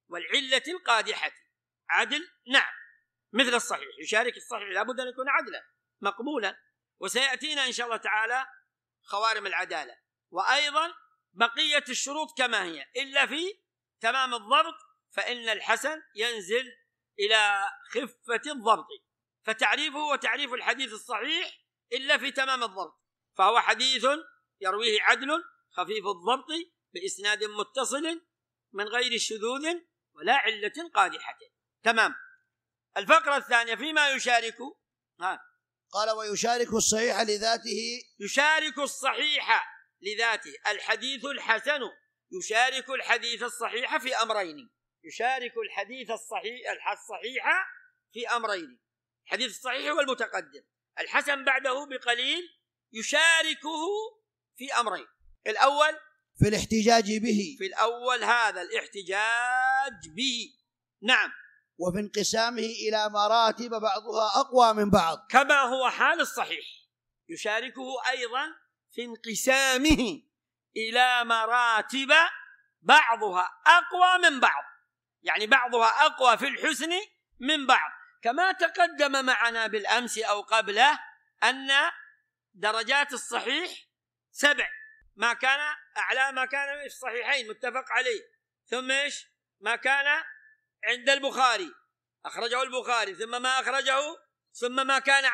والعلة القادحة. عدل نعم مثل الصحيح، يشارك الصحيح لابد أن يكون عدلا مقبولا. وسيأتينا إن شاء الله تعالى خوارم العدالة. وأيضا بقية الشروط كما هي إلا في تمام الضبط، فإن الحسن ينزل إلى خفة الضبط، فتعريفه وتعريف الحديث الصحيح إلا في تمام الضبط، فهو حديث يرويه عدل خفيف الضبط بإسناد متصل من غير شذوذ ولا علة قادحة. تمام. الفقرة الثانية فيما يشارك. قال ويشارك الصحيح لذاته. يشارك الصحيح لذاته. الحديث الحسن يشارك الحديث الصحيح في أمرين. يشارك الحديث الصحيح في أمرين، الحديث الصحيح والمتقدم. الحسن بعده بقليل يشاركه في أمرين. الأول في الاحتجاج به، في الأول هذا الاحتجاج به، نعم. وفي انقسامه إلى مراتب بعضها أقوى من بعض كما هو حال الصحيح، يشاركه أيضا في انقسامه إلى مراتب بعضها أقوى من بعض، يعني بعضها أقوى في الحسن من بعض، كما تقدم معنا بالأمس أو قبله أن درجات الصحيح 7، ما كان أعلى ما كان في الصحيحين متفق عليه، ثم إيش ما كان عند البخاري أخرجه البخاري، ثم ما أخرجه، ثم ما كان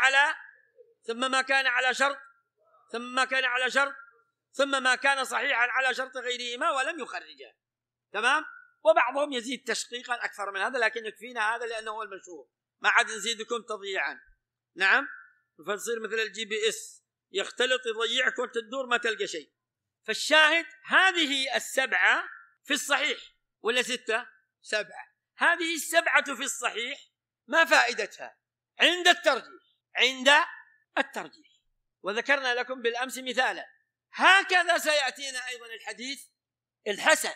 على شرط، ثم ما كان على شرط، ثم ما كان صحيحا على شرط غيرهما ولم يخرجه. تمام. وبعضهم يزيد تشقيقا أكثر من هذا، لكن يكفينا هذا لأنه هو المشهور، ما عاد نزيدكم تضييعا. نعم. فتصير مثل الجي بي اس، يختلط يضيعك وانت تدور ما تلقى شيء. فالشاهد هذه 7 في الصحيح ولا 6؟ 7. هذه 7 في الصحيح ما فائدتها عند الترجيح. وذكرنا لكم بالأمس مثالا. هكذا سيأتينا أيضا الحديث الحسن،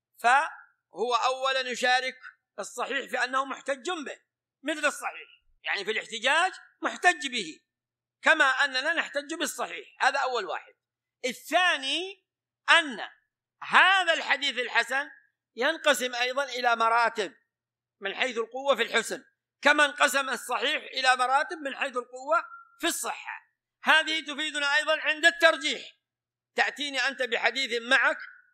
فهو أولا يشارك الصحيح في أنه محتج به مثل الصحيح، يعني في الاحتجاج محتج به كما أننا نحتج بالصحيح، هذا أول واحد. الثاني أن هذا الحديث الحسن ينقسم أيضا إلى مراتب من حيث القوة في الحسن، كما انقسم الصحيح إلى مراتب من حيث القوة في الصحة. هذه تفيدنا أيضا عند الترجيح. تأتيني أنت بحديث معك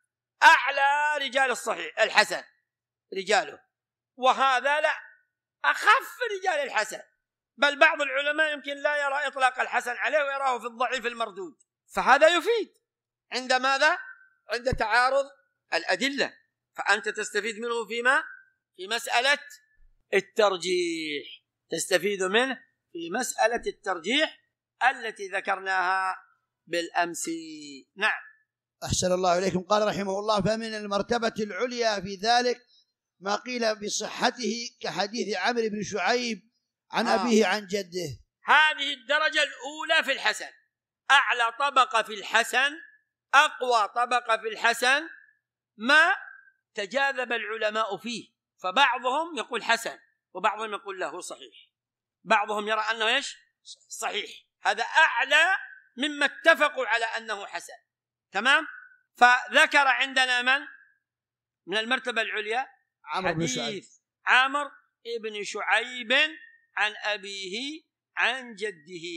أعلى رجال الصحيح الحسن رجاله، وهذا لا أخف رجال الحسن، بل بعض العلماء يمكن لا يرى إطلاق الحسن عليه ويراه في الضعيف المردود. فهذا يفيد عند ماذا؟ عند تعارض الأدلة، فأنت تستفيد منه في مسألة الترجيح، تستفيد منه في مسألة الترجيح التي ذكرناها بالأمس. نعم. أحسن الله إليكم. قال رحمه الله فمن المرتبة العليا في ذلك ما قيل بصحته كحديث عمرو بن شعيب عن أبيه عن جده. هذه الدرجة الأولى في الحسن، أعلى طبقة في الحسن، أقوى طبقة في الحسن، ما تجاذب العلماء فيه، فبعضهم يقول حسن وبعضهم يقول له صحيح، بعضهم يرى أنه إيش صحيح، هذا أعلى مما اتفقوا على أنه حسن. تمام. فذكر عندنا من المرتبة العليا حديث عمرو بن شعيب عن أبيه عن جده.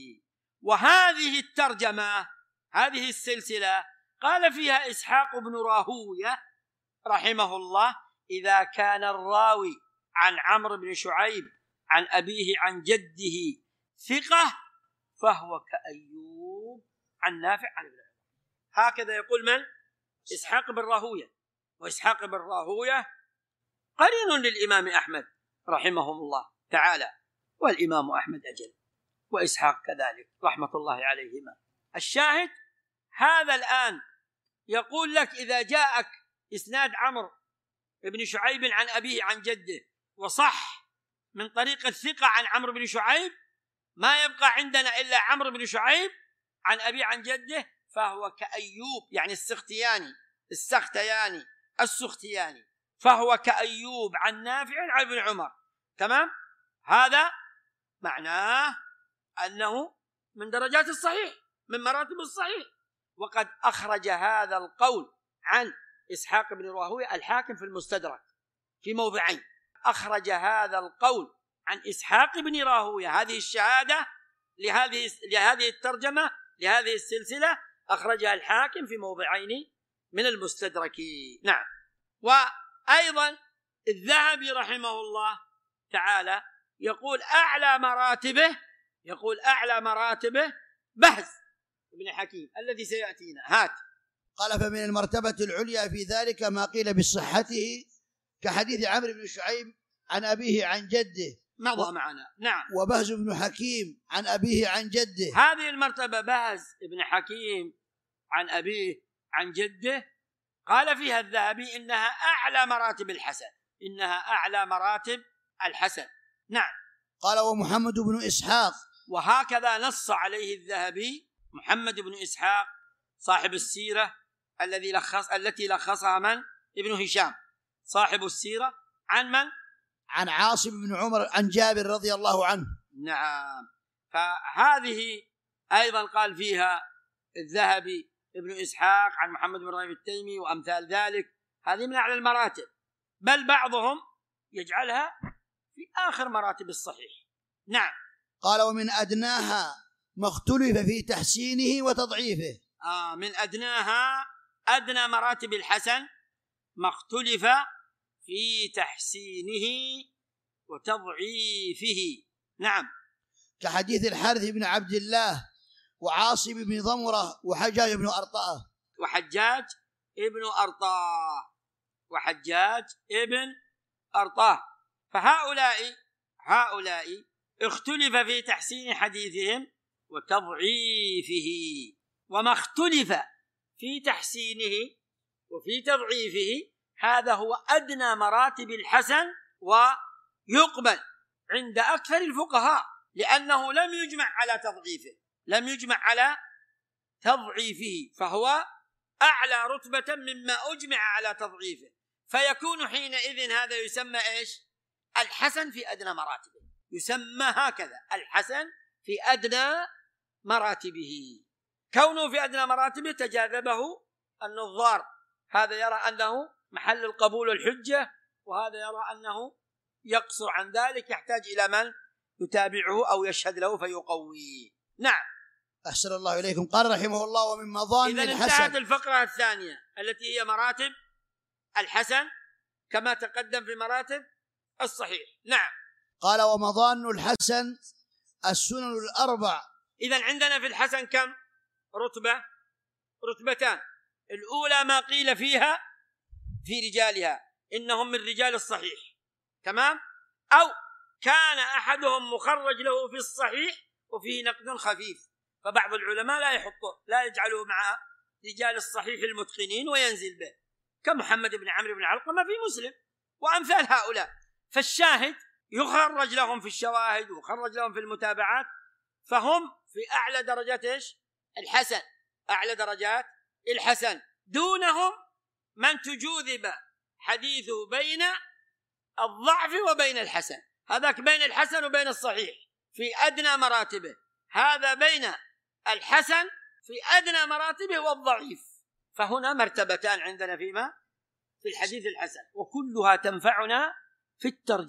وهذه الترجمة هذه السلسلة قال فيها إسحاق بن راهوية رحمه الله إذا كان الراوي عن عمرو بن شعيب عن أبيه عن جده ثقة فهو كأيوب عن نافع عن ابن عمر. هكذا يقول من؟ إسحاق بن راهوية. وإسحاق بن راهوية قرين للإمام أحمد رحمه الله تعالى، والإمام أحمد أجل، وإسحاق كذلك رحمة الله عليهما. الشاهد هذا الآن يقول لك إذا جاءك إسناد عمرو بن شعيب عن أبيه عن جده وصح من طريق الثقة عن عمرو بن شعيب، ما يبقى عندنا إلا عمرو بن شعيب عن أبيه عن جده، فهو كأيوب، يعني السختياني، فهو كأيوب عن نافع عن ابن عمر. تمام. هذا معناه أنه من درجات الصحيح، من مراتب الصحيح. وقد أخرج هذا القول عن إسحاق بن راهوية الحاكم في المستدرك في موضعين. أخرج هذا القول عن إسحاق بن راهوية، هذه الشهادة لهذه الترجمة لهذه السلسلة أخرجها الحاكم في موضعين من المستدرك. نعم. وأيضا الذهبي رحمه الله تعالى يقول أعلى مراتبه بهز بن حكيم الذي سيأتينا. هات. قال: فمن المرتبة العليا في ذلك ما قيل بصحته كحديث عمرو بن شعيب عن أبيه عن جده، مضى معنا. نعم. وبهز بن حكيم عن أبيه عن جده. هذه المرتبة بهز بن حكيم عن أبيه عن جده قال فيها الذهبي إنها أعلى مراتب الحسن. نعم. قال: ومحمد بن إسحاق. وهكذا نص عليه الذهبي محمد بن إسحاق صاحب السيرة التي لخصها من؟ ابن هشام صاحب السيرة. عن من؟ عن عاصم بن عمر عن جابر رضي الله عنه. نعم. فهذه أيضا قال فيها الذهبي ابن إسحاق عن محمد بن ربيع التيمي وأمثال ذلك، هذه من أعلى المراتب، بل بعضهم يجعلها في آخر مراتب الصحيح. نعم. قال: ومن أدناها ما اختلف في تحسينه وتضعيفه. من أدناها أدنى مراتب الحسن ما اختلف في تحسينه وتضعيفه. نعم. كحديث الحارث بن عبد الله وعاصم بن ضمرة وحجاج بن أرطاه. فهؤلاء اختلف في تحسين حديثهم وتضعيفه، وما اختلف في تحسينه وفي تضعيفه هذا هو أدنى مراتب الحسن، ويقبل عند أكثر الفقهاء لأنه لم يجمع على تضعيفه، فهو أعلى رتبة مما أجمع على تضعيفه، فيكون حينئذ هذا يسمى إيش؟ الحسن في أدنى مراتبه، يسمى هكذا الحسن في أدنى مراتبه. كونه في أدنى مراتبه تجاذبه النظار، هذا يرى أنه محل القبول والحجة، وهذا يرى أنه يقصر عن ذلك، يحتاج إلى من يتابعه أو يشهد له فيقويه. نعم. أحسن الله إليكم. قال رحمه الله: ومن مظان الحسن. إذن انتهت الفقرة الثانية التي هي مراتب الحسن كما تقدم في مراتب الصحيح. نعم. قال: ومظان الحسن السنن الأربع. إذن عندنا في الحسن كم رتبتان. الأولى ما قيل فيها في رجالها إنهم من رجال الصحيح، تمام، أو كان أحدهم مخرج له في الصحيح وفيه نقد خفيف، فبعض العلماء لا يجعله مع رجال الصحيح المتقنين وينزل به، كمحمد بن عمرو بن علقمة في مسلم وأمثال هؤلاء. فالشاهد يخرج لهم في الشواهد ويخرج لهم في المتابعات، فهم في أعلى درجات إيش؟ الحسن، أعلى درجات الحسن. دونهم من تجوذب حديثه بين الضعف وبين الحسن، هذاك بين الحسن وبين الصحيح في أدنى مراتبه، هذا بين الحسن في أدنى مراتبه والضعيف. فهنا مرتبتان عندنا في الحديث الحسن، وكلها تنفعنا في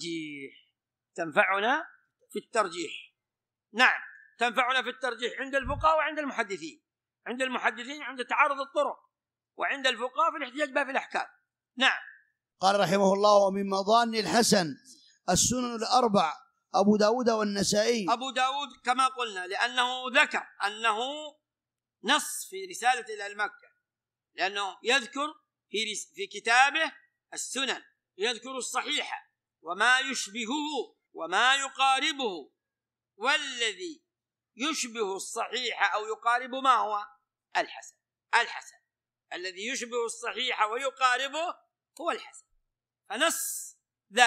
الترجيح. نعم، تنفعنا في الترجيح عند الفقهاء وعند المحدثين. عند المحدثين عند تعارض الطرق، وعند الفقهاء في الاحتجاج بها في الأحكام. نعم. قال رحمه الله: ومن مظان الحسن السنن الأربع أبو داود والنسائي. أبو داود كما قلنا لأنه ذكر أنه نص في رسالة إلى مكة، لأنه يذكر في كتابه السنن يذكر الصحيح وما يشبهه وما يقاربه، والذي يشبه الصحيح أو يقاربه ما هو؟ الحسن الذي يشبه الصحيح ويقاربه هو الحسن، فنص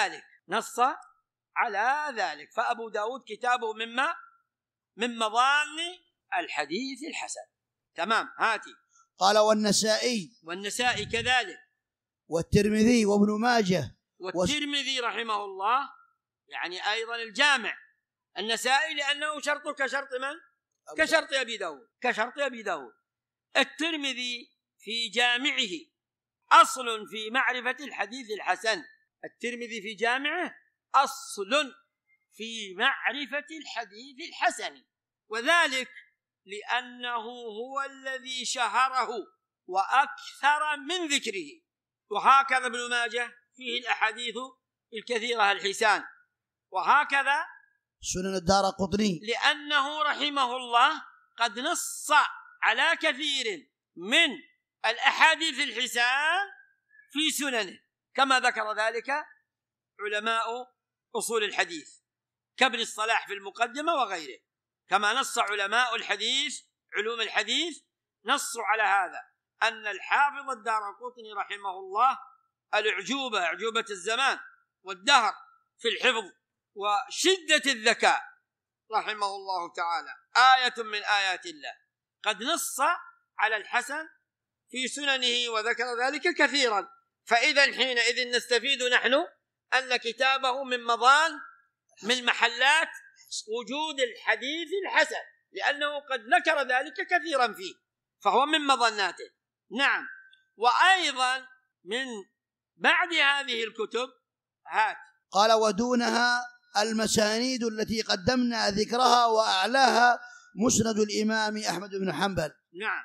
على ذلك. فأبو داود كتابه من مظان الحديث الحسن. تمام. هاتي. قال: والنسائي كذلك، والترمذي وابن ماجه. والترمذي رحمه الله يعني أيضا الجامع. النسائي لأنه شرط كشرط من؟ كشرط أبي داود. الترمذي في جامعه أصل في معرفة الحديث الحسن، الترمذي في جامعه أصل في معرفة الحديث الحسن، وذلك لأنه هو الذي شهره وأكثر من ذكره. وهكذا ابن ماجه فيه الأحاديث الكثيرة الحسان، وهكذا سنن الدارقطني، لأنه رحمه الله قد نص على كثير من الأحاديث الحسان في سننه، كما ذكر ذلك علماء أصول الحديث كابن الصلاح في المقدمة وغيره، كما نص علماء الحديث علوم الحديث نصوا على هذا، أن الحافظ الدارقطني رحمه الله الأعجوبة، أعجوبة الزمان والدهر في الحفظ وشدة الذكاء رحمه الله تعالى، آية من آيات الله، قد نص على الحسن في سننه وذكر ذلك كثيرا. فإذا حينئذ نستفيد نحن أن كتابه من مضان من محلات وجود الحديث الحسن، لأنه قد ذكر ذلك كثيرا فيه، فهو من مظناته. نعم. وأيضا من بعد هذه الكتب قال ودونها المسانيد التي قدمنا ذكرها وأعلاها مسند الإمام أحمد بن حنبل. نعم،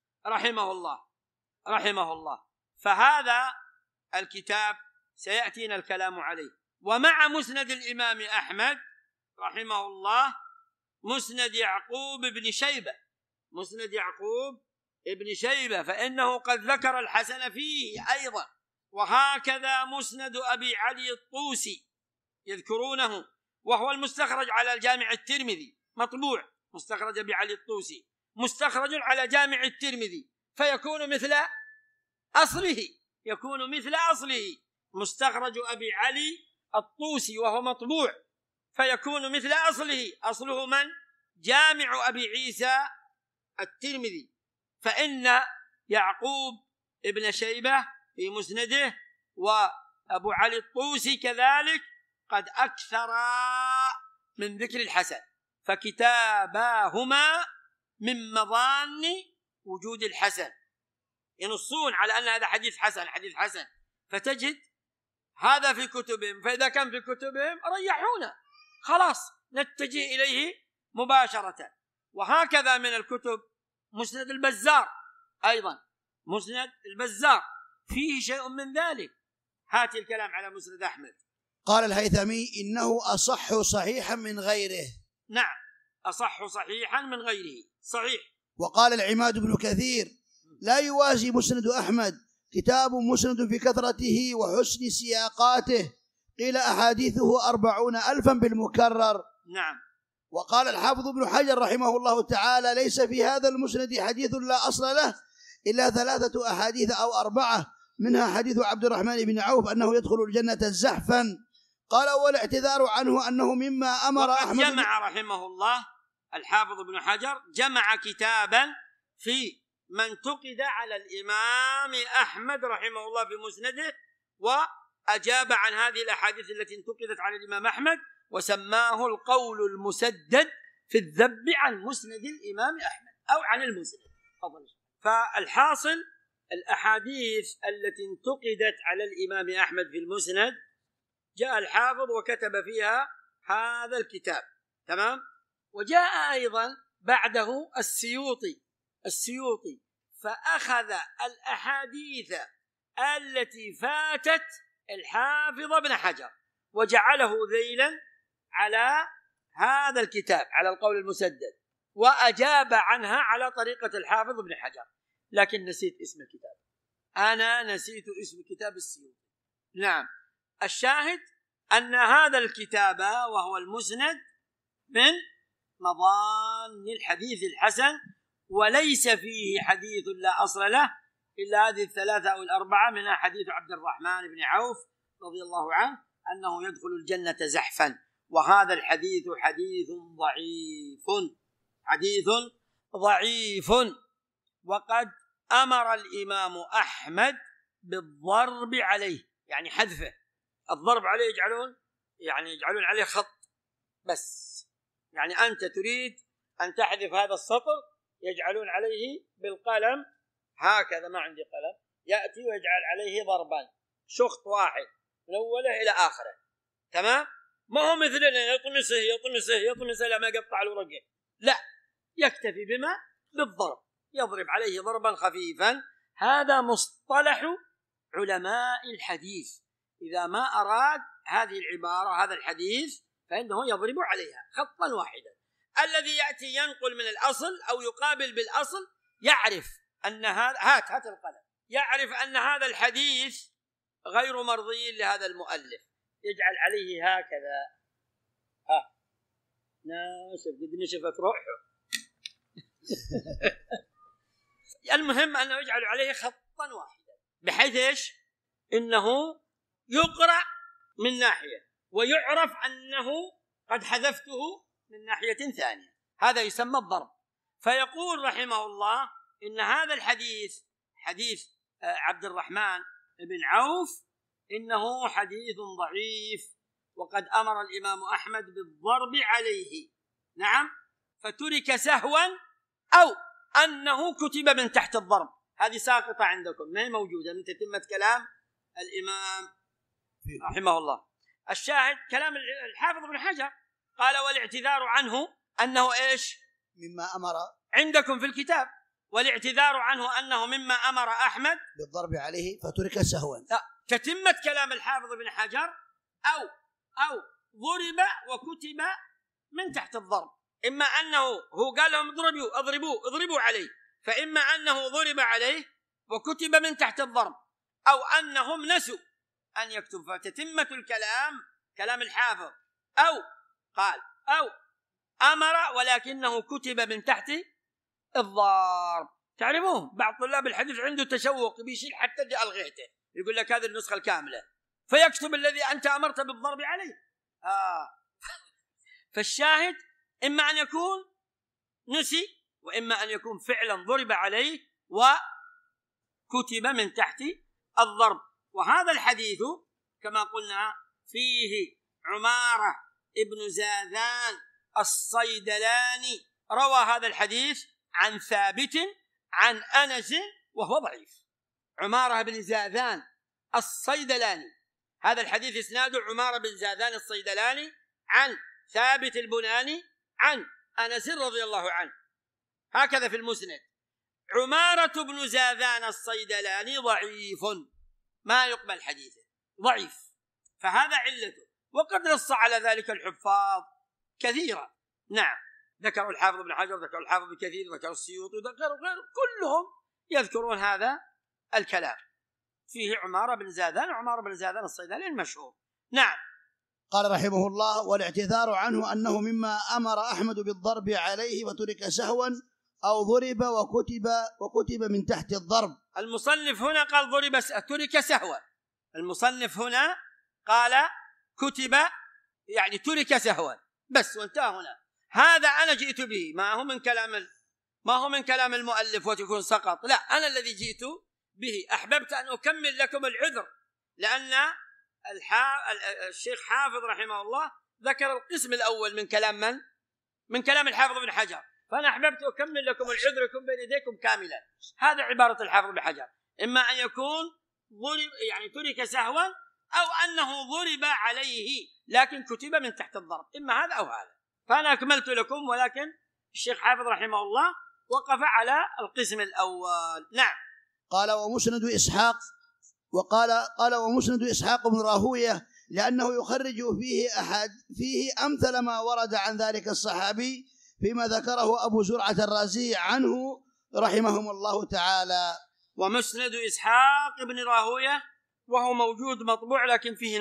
رحمه الله. فهذا الكتاب سيأتينا الكلام عليه. ومع مسند الإمام أحمد رحمه الله مسند يعقوب بن شيبة، فإنه قد ذكر الحسن فيه أيضا. وهكذا مسند أبي علي الطوسي يذكرونه، وهو المستخرج على الجامع الترمذي، مطبوع مستخرج أبي علي الطوسي مستخرج على جامع الترمذي، فيكون مثل أصله مستخرج أبي علي الطوسي وهو مطبوع، فيكون مثل أصله من؟ جامع أبي عيسى الترمذي. فإن يعقوب ابن شيبة في مسنده وأبو علي الطوسي كذلك قد أكثرا من ذكر الحسن، فكتاباهما من مظان وجود الحسن، ينصون على أن هذا حديث حسن، فتجد هذا في كتبهم، فإذا كان في كتبهم ريحونا، خلاص نتجه إليه مباشرة. وهكذا من الكتب مسند البزار، أيضا مسند البزار فيه شيء من ذلك. هات الكلام على مسند أحمد. قال الهيثمي إنه أصح صحيحا من غيره. نعم، أصح صحيحا من غيره، صحيح. وقال العماد بن كثير لا يوازي مسند أحمد كتاب مسند في كثرته وحسن سياقاته، قيل أحاديثه 40,000 بالمكرر. نعم. وقال الحافظ ابن حجر رحمه الله تعالى ليس في هذا المسند حديث لا أصل له إلا 3 أحاديث أو 4، منها حديث عبد الرحمن بن عوف أنه يدخل الجنة زحفا. قال والاعتذار عنه أنه مما أمر أحمد. جمع رحمه الله الحافظ ابن حجر جمع كتابا في من انتقد على الإمام أحمد رحمه الله في مسنده، وأجاب عن هذه الأحاديث التي انتقدت على الإمام أحمد، وسماه القول المسدد في الذب عن مسند الإمام أحمد أو عن المسند. فالحاصل الأحاديث التي انتقدت على الإمام أحمد في المسند جاء الحافظ وكتب فيها هذا الكتاب، تمام. وجاء أيضا بعده السيوطي فأخذ الأحاديث التي فاتت الحافظ ابن حجر وجعله ذيلا على هذا الكتاب، على القول المسدد، وأجاب عنها على طريقة الحافظ ابن حجر. لكن نسيت اسم الكتاب، أنا نسيت اسم كتاب السيوطي. نعم. الشاهد أن هذا الكتاب وهو المسند من مظان الحديث الحسن، وليس فيه حديث لا أصل له إلا هذه 3 أو 4، منها حديث عبد الرحمن بن عوف رضي الله عنه أنه يدخل الجنة زحفا، وهذا الحديث حديث ضعيف. وقد أمر الإمام أحمد بالضرب عليه، يعني حذفه. الضرب عليه يجعلون عليه خط بس، يعني أنت تريد أن تحذف هذا السطر يجعلون عليه بالقلم هكذا، ما عندي قلم، يأتي ويجعل عليه ضربا، شخط واحد من أوله إلى آخره. تمام؟ ما هو مثلنا يطمسه لما يقطع الورقة، لا، يكتفي بما بالضرب، يضرب عليه ضربا خفيفا. هذا مصطلح علماء الحديث، إذا ما أراد هذه العبارة هذا الحديث فإنه يضرب عليها خطا واحدا. الذي يأتي ينقل من الأصل أو يقابل بالأصل يعرف أن هذا هات القلم، يعرف أن هذا الحديث غير مرضي لهذا المؤلف، يجعل عليه هكذا، قد نشفت روحه. المهم أنه يجعل عليه خطا واحدا، بحيث إيش؟ إنه يقرأ من ناحية ويعرف أنه قد حذفته من ناحية ثانية، هذا يسمى الضرب. فيقول رحمه الله إن هذا الحديث حديث عبد الرحمن بن عوف إنه حديث ضعيف، وقد أمر الإمام أحمد بالضرب عليه، نعم، فترك سهوا أو أنه كتب من تحت الضرب. هذه ساقطة عندكم، ما هي موجودة من تتمة كلام الإمام رحمه الله. الشاهد كلام الحافظ بن حجر قال والاعتذار عنه أنه إيش؟ مما أمر عندكم في الكتاب، والاعتذار عنه أنه مما أمر أحمد بالضرب عليه فترك سهوا. تتمة كلام الحافظ بن حجر أو ضرب وكتب من تحت الضرب، إما أنه هو قال لهم اضربوا عليه، فإما أنه ضرب عليه وكتب من تحت الضرب، أو أنهم نسوا أن يكتب. فتتمة الكلام كلام الحافظ أو قال أو أمر ولكنه كتب من تحت الضرب. تعرفون بعض طلاب الحديث عنده تشوق بيشيل حتى ألغيته، يقول لك هذه النسخة الكاملة، فيكتب الذي أنت أمرت بالضرب عليه. فالشاهد إما أن يكون نسي، وإما أن يكون فعلا ضرب عليه وكتب من تحت الضرب. وهذا الحديث كما قلنا فيه عمارة ابن زاذان الصيدلاني روى هذا الحديث عن ثابت عن أنس وهو ضعيف. عمارة بن زاذان الصيدلاني، هذا الحديث اسناده عمارة بن زاذان الصيدلاني عن ثابت البناني عن أنس رضي الله عنه، هكذا في المسند. عمارة بن زاذان الصيدلاني ضعيف، ما يقبل حديثه، ضعيف، فهذا علته. وقد نص على ذلك الحفاظ كثيرا، نعم، ذكروا الحافظ بن حجر، ذكروا الحافظ بن كثير، ذكروا السيوطي، ذكروا غيره، كلهم يذكرون هذا الكلام. فيه عمارة بن زاذان الصيدلاني المشهور. نعم. قال رحمه الله والاعتذار عنه أنه مما أمر أحمد بالضرب عليه وترك سهوا أو ضرب وكتب من تحت الضرب. المصنف هنا قال ضرب ترك سهوا، المصنف هنا قال كتب يعني ترك سهوا بس، وانتهى هنا. هذا أنا جئت به، ما هو من كلام المؤلف وتكون سقط، لا، أنا الذي جئت به. أحببت أن أكمل لكم العذر، لأن الشيخ حافظ رحمه الله ذكر القسم الأول من كلام من كلام الحافظ بن حجر، فأنا أحببت أكمل لكم العذر يكون بين يديكم كاملا. هذا عبارة الحافظ بن حجر، إما أن يكون ضرب يعني ترك سهوا، أو أنه ضرب عليه لكن كتب من تحت الضرب، إما هذا أو هذا. فأنا أكملت لكم، ولكن الشيخ حافظ رحمه الله وقف على القسم الأول. نعم. قال ومسند إسحاق، قال ومسند إسحاق بن راهوية لأنه يخرج فيه أمثل ما ورد عن ذلك الصحابي فيما ذكره أبو زرعة الرازي عنه رحمهم الله تعالى. ومسند إسحاق بن راهوية وهو موجود مطبوع، لكن فيه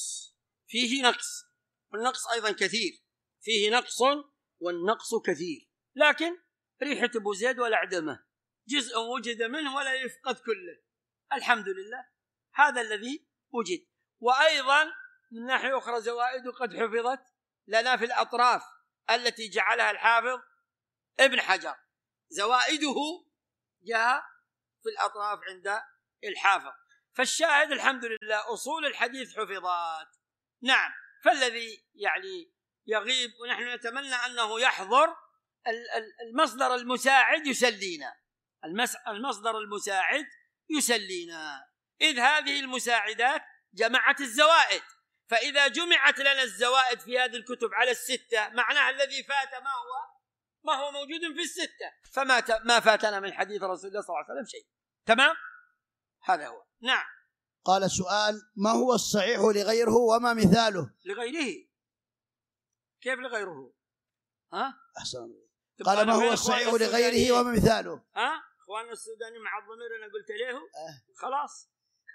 نقص، والنقص أيضا كثير، فيه نقص والنقص كثير، لكن ريحة أبو زيد ولا عدمه، جزء وجد منه ولا يفقد كله، الحمد لله، هذا الذي وجد. وأيضا من ناحية أخرى زوائد قد حفظت لنا في الأطراف التي جعلها الحافظ ابن حجر، زوائده جاء في الأطراف عند الحافظ. فالشاهد الحمد لله أصول الحديث حفظات. نعم. فالذي يعني يغيب، ونحن نتمنى أنه يحضر المصدر المساعد يسلينا، المصدر المساعد يسلينا، إذ هذه المساعدات جمعت الزوائد، فإذا جمعت لنا الزوائد في هذه الكتب على الستة معناها الذي فات ما هو موجود في الستة، فما فاتنا من حديث رسول الله صلى الله عليه وسلم شيء. تمام؟ هذا هو. نعم. قال السؤال: ما هو الصحيح لغيره وما مثاله؟ لغيره كيف لغيره؟ أحسن. قال: ما هو الصحيح لغيره وما مثاله؟ اخواننا السوداني مع الضمير انا قلت له خلاص.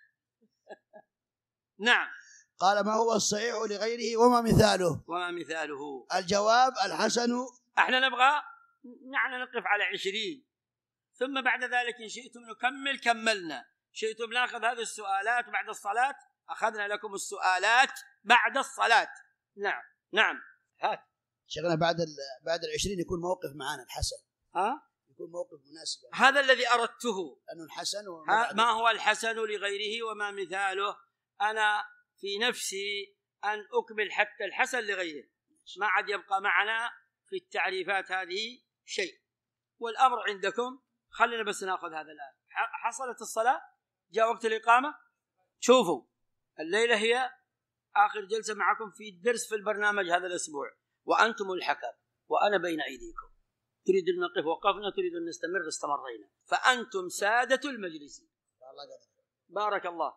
نعم. قال: ما هو الصحيح لغيره وما مثاله؟ وما مثاله. الجواب: الحسن. احنا نبغى نقف على 20، ثم بعد ذلك ان شئتم نكمل كملنا، شئتم ناخذ هذه السؤالات بعد الصلاة اخذنا لكم السؤالات بعد الصلاة. نعم. نعم. هات شيخنا بعد 20 يكون موقف معانا الحسن. يكون موقف مناسب. هذا الذي أردته، أنه الحسن. ما هو الحسن لغيره وما مثاله؟ أنا في نفسي أن أكمل حتى الحسن لغيره، ما عاد يبقى معنا في التعريفات هذه شيء، والأمر عندكم. خلينا بس نأخذ هذا الآن. حصلت الصلاة، جاء وقت الإقامة. شوفوا، الليلة هي آخر جلسة معكم في الدرس في البرنامج هذا الأسبوع، وأنتم الحكم وأنا بين أيديكم. تريد أن نقف وقفنا، تريد أن نستمر استمرينا، فأنتم سادة المجلس. بارك الله.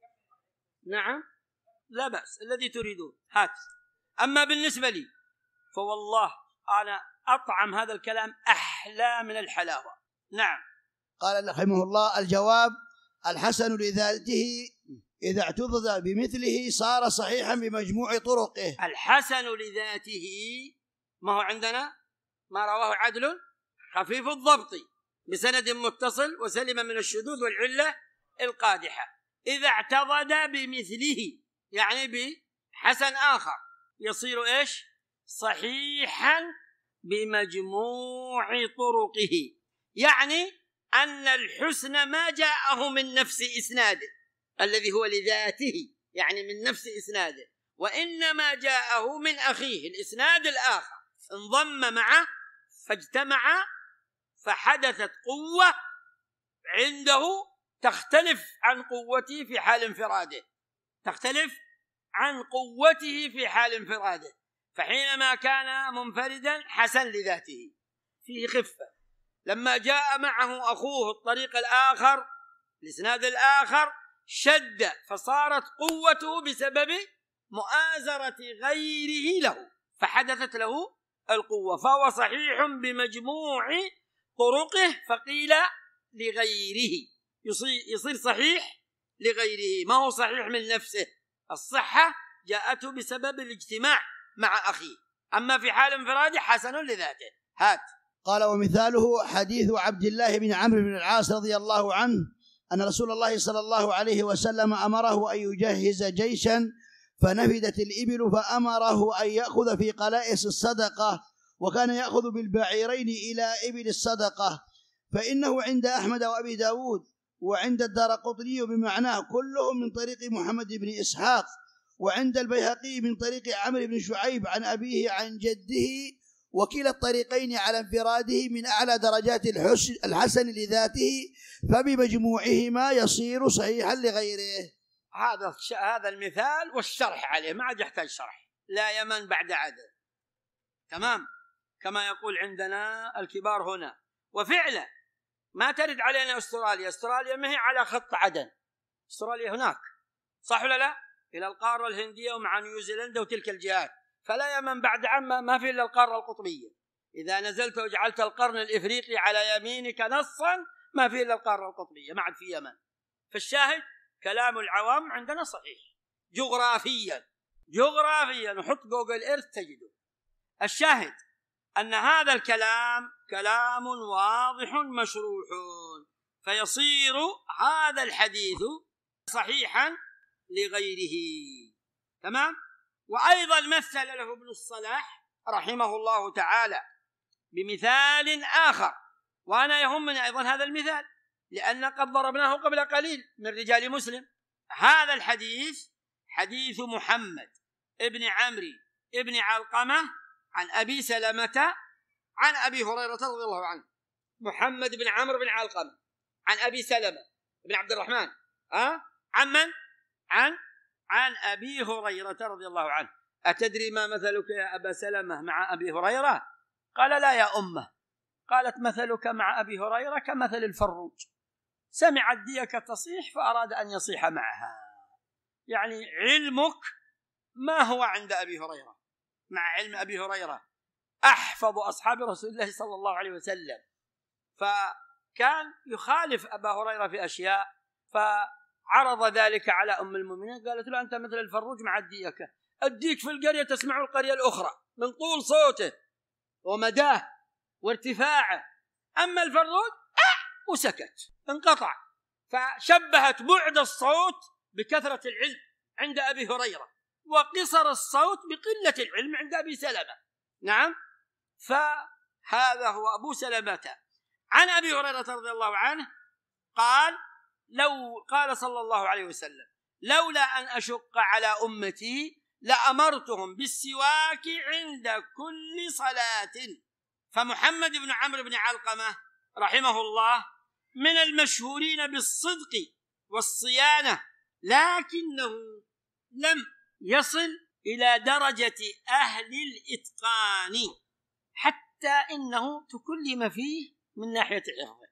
نعم، لا بأس، الذي تريدون هات. أما بالنسبة لي فوالله أنا أطعم هذا الكلام أحلى من الحلاوة. نعم. قال رحمه الله: الجواب: الحسن لذاته إذا اعتضد بمثله صار صحيحا بمجموع طرقه. الحسن لذاته ما هو عندنا؟ ما رواه عدل خفيف الضبط بسند متصل وسلم من الشذوذ والعلة القادحة. إذا اعتضد بمثله يعني بحسن آخر يصير إيش؟ صحيحا بمجموع طرقه، يعني أن الحسن ما جاءه من نفس إسناده الذي هو لذاته، يعني من نفس إسناده، وإنما جاءه من أخيه الإسناد الآخر، انضم معه فاجتمع فحدثت قوة عنده تختلف عن قوته في حال انفراده، تختلف عن قوته في حال انفراده. فحينما كان منفردا حسن لذاته فيه خفة، لما جاء معه أخوه الطريق الآخر الإسناد الآخر شد، فصارت قوته بسبب مؤازرة غيره له فحدثت له القوة، فهو صحيح بمجموع طرقه. فقيل لغيره يصير صحيح لغيره، ما هو صحيح من نفسه، الصحة جاءته بسبب الاجتماع مع أخيه، أما في حال انفراده حسن لذاته. هات. قال: ومثاله حديث عبد الله بن عمرو بن العاص رضي الله عنه أن رسول الله صلى الله عليه وسلم أمره أن يجهز جيشا فنفدت الإبل، فأمره أن يأخذ في قلائص الصدقة، وكان يأخذ بالبعيرين إلى إبل الصدقة، فإنه عند أحمد وأبي داود وعند الدارقطني بمعناه كلهم من طريق محمد بن إسحاق، وعند البيهقي من طريق عمرو بن شعيب عن أبيه عن جده، وكلا الطريقين على انفراده من أعلى درجات الحسن لذاته، فبمجموعهما يصير صحيحا لغيره. هذا المثال والشرح عليه ما عاد يحتاج شرح، لا يمن بعد عدد. تمام، كما يقول عندنا الكبار هنا. وفعلا ما ترد علينا استراليا ما هي على خط عدن، استراليا هناك صح ولا لا؟ إلى القارة الهندية ومع نيوزيلندا وتلك الجهات، فلا يمن بعد عما ما في إلا القارة القطبية. إذا نزلت وجعلت القرن الإفريقي على يمينك نصا ما في إلا القارة القطبية، ما عاد في يمن. فالشاهد كلام العوام عندنا صحيح جغرافيا وحط جوجل إيرث تجده. الشاهد أن هذا الكلام كلام واضح مشروح، فيصير هذا الحديث صحيحا لغيره. تمام. وأيضا مثل له ابن الصلاح رحمه الله تعالى بمثال آخر، وأنا يهمني أيضا هذا المثال لأن قد ضربناه قبل قليل من رجال مسلم. هذا الحديث حديث محمد ابن عمرو ابن علقمة عن أبي سلمة عن أبي هريرة رضي الله عنه. محمد بن عمرو بن علقمة عن أبي سلمة بن عبد الرحمن عن من؟ عن عن أبي هريرة رضي الله عنه: أتدري ما مثلك يا أبا سلمة مع أبي هريرة؟ قال: لا يا أمه. قالت: مثلك مع أبي هريرة كمثل الفروج، سمع الديك تصيح فأراد أن يصيح معها. يعني علمك ما هو عند أبي هريرة، مع علم أبي هريرة أحفظ أصحاب رسول الله صلى الله عليه وسلم، فكان يخالف أبا هريرة في أشياء، فعرض ذلك على أم المؤمنين، قالت له: أنت مثل الفروج مع الديك، الديك في القرية تسمع القرية الأخرى من طول صوته ومداه وارتفاعه، أما الفروج وسكت انقطع. فشبهت بعد الصوت بكثرة العلم عند أبي هريرة، وقصر الصوت بقلة العلم عند أبي سلمة. نعم، فهذا هو أبو سلمة. عن أبي هريرة رضي الله عنه قال صلى الله عليه وسلم: لولا أن أشق على أمتي لأمرتهم بالسواك عند كل صلاة. فمحمد بن عمرو بن علقمة رحمه الله من المشهورين بالصدق والصيانة، لكنه لم يصل إلى درجة أهل الإتقان، حتى إنه تكلم فيه من ناحية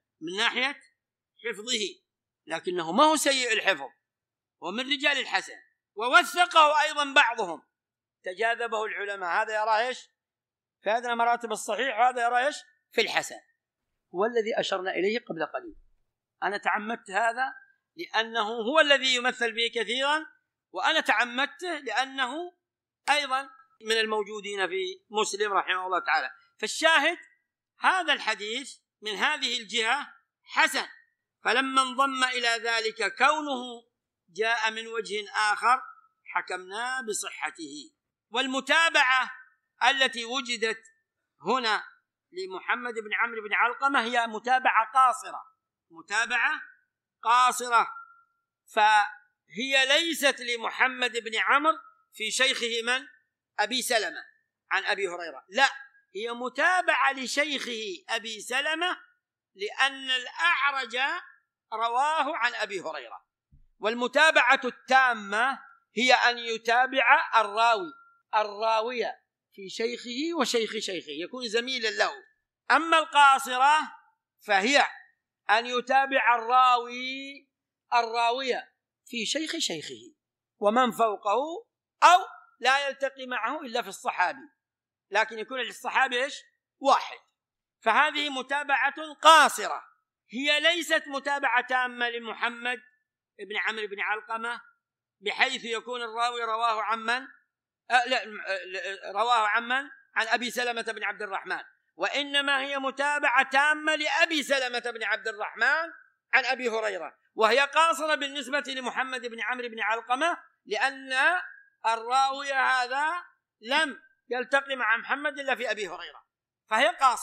حفظه، لكنه ما هو سيء الحفظ، ومن رجال الحسن، ووثقه أيضا بعضهم، تجاذبه العلماء، هذا يرى إيش في هذه مراتب الصحيح، وهذا يرى إيش في الحسن. هو الذي أشرنا إليه قبل قليل. أنا تعمدت هذا لأنه هو الذي يمثل به كثيرا، وأنا تعمدته لأنه أيضا من الموجودين في مسلم رحمه الله تعالى. فالشاهد هذا الحديث من هذه الجهة حسن، فلما انضم إلى ذلك كونه جاء من وجه آخر حكمنا بصحته. والمتابعة التي وجدت هنا لمحمد بن عمرو بن علقمة هي متابعة قاصرة، فهي ليست لمحمد بن عمرو في شيخه من؟ أبي سلمة عن أبي هريرة، لا، هي متابعة لشيخه أبي سلمة، لأن الأعرج رواه عن أبي هريرة. والمتابعة التامة هي أن يتابع الراوية في شيخه وشيخ شيخه، يكون زميلا له. أما القاصرة فهي أن يتابع الراوية في شيخ شيخه ومن فوقه، أو لا يلتقي معه إلا في الصحابي، لكن يكون للصحابي إيش؟ واحد. فهذه متابعة قاصرة، هي ليست متابعة تامة لمحمد بن عمرو بن علقمة، بحيث يكون الراوي رواه عن أبي سلمة بن عبد الرحمن، وإنما هي متابعة تامة لأبي سلمة بن عبد الرحمن عن أبي هريرة، وهي قاصرة بالنسبة لمحمد بن عمرو بن علقمة، لأن الراوي هذا لم يلتقي مع محمد إلا في أبي هريرة، فهي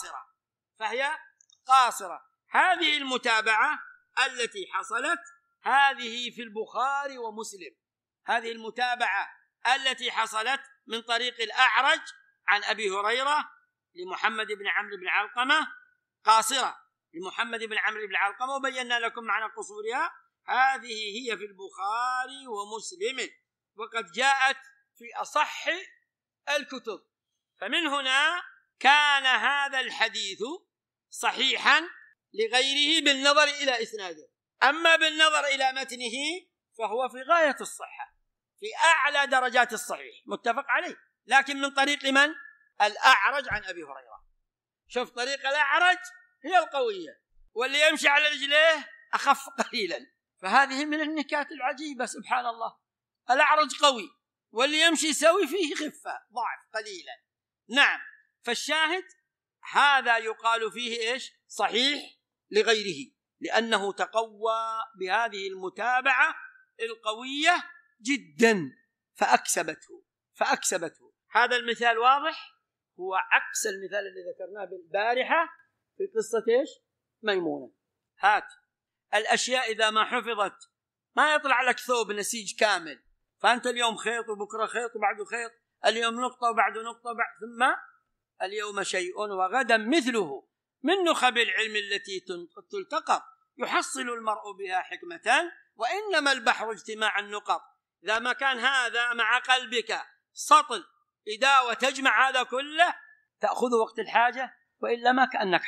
قاصرة. هذه المتابعة التي حصلت هذه في البخاري ومسلم، هذه المتابعة التي حصلت من طريق الأعرج عن أبي هريرة لمحمد بن عمرو بن علقمة قاصرة لمحمد بن عمرو بن علقمة، وبينا لكم معنى قصورها. هذه هي في البخاري ومسلم، وقد جاءت في أصح الكتب. فمن هنا كان هذا الحديث صحيحا لغيره بالنظر إلى إسناده، أما بالنظر إلى متنه فهو في غاية الصحة، في أعلى درجات الصحيح، متفق عليه، لكن من طريق من؟ الأعرج عن أبي هريرة. شوف، طريق الأعرج هي القوية، واللي يمشي على رجليه أخف قليلا. فهذه من النكات العجيبة، سبحان الله، الأعرج قوي واللي يمشي سوي فيه خفة، ضعف قليلا. نعم، فالشاهد هذا يقال فيه إيش؟ صحيح لغيره، لأنه تقوى بهذه المتابعة القوية جدا فأكسبته. هذا المثال واضح، هو عكس المثال الذي ذكرناه بالبارحة في قصة إيش؟ ميمونة. هات الأشياء إذا ما حفظت ما يطلع لك ثوب نسيج كامل، فأنت اليوم خيط وبكرة خيط وبعده خيط، اليوم نقطة وبعده نقطة، ثم اليوم شيء وغدا مثله، من نخب العلم التي تلتقط يحصل المرء بها حكمة، وإنما البحر اجتماع النقط، إذا ما كان هذا مع قلبك سطل إداوة تجمع هذا كله تأخذ وقت الحاجة، وإلا ما كأنك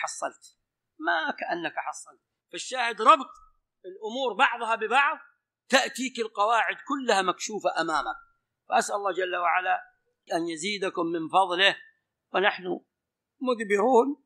حصلت. فالشاهد ربط الأمور بعضها ببعض، تأتيك القواعد كلها مكشوفة أمامك. فأسأل الله جل وعلا أن يزيدكم من فضله، ونحن مدبرون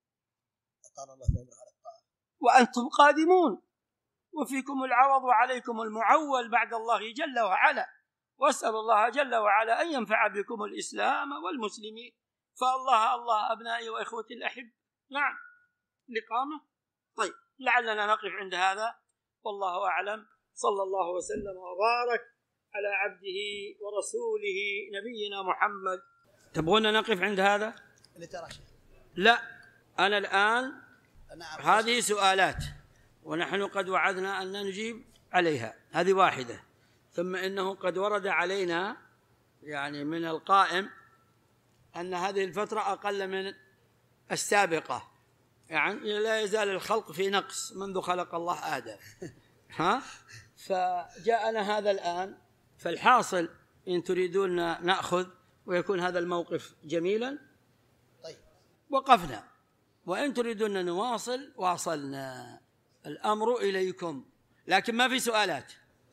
وأنتم قادمون، وفيكم العوض وعليكم المعول بعد الله جل وعلا. وأسأل الله جل وعلا أن ينفع بكم الإسلام والمسلمين. فالله أبنائي وإخوتي الأحب. نعم الإقامة. طيب لعلنا نقف عند هذا، والله أعلم. صلى الله وسلم وبارك على عبده ورسوله نبينا محمد. تبغون نقف عند هذا؟ لا، أنا الآن هذه سؤالات ونحن قد وعدنا أن نجيب عليها، هذه واحدة. ثم إنه قد ورد علينا يعني من القائم أن هذه الفترة أقل من السابقة، يعني لا يزال الخلق في نقص منذ خلق الله آدم فجاءنا هذا الآن. فالحاصل إن تريدون نأخذ ويكون هذا الموقف جميلا طيب وقفنا، وإن تريدون نواصل واصلنا. الأمر إليكم، لكن ما في سؤالات.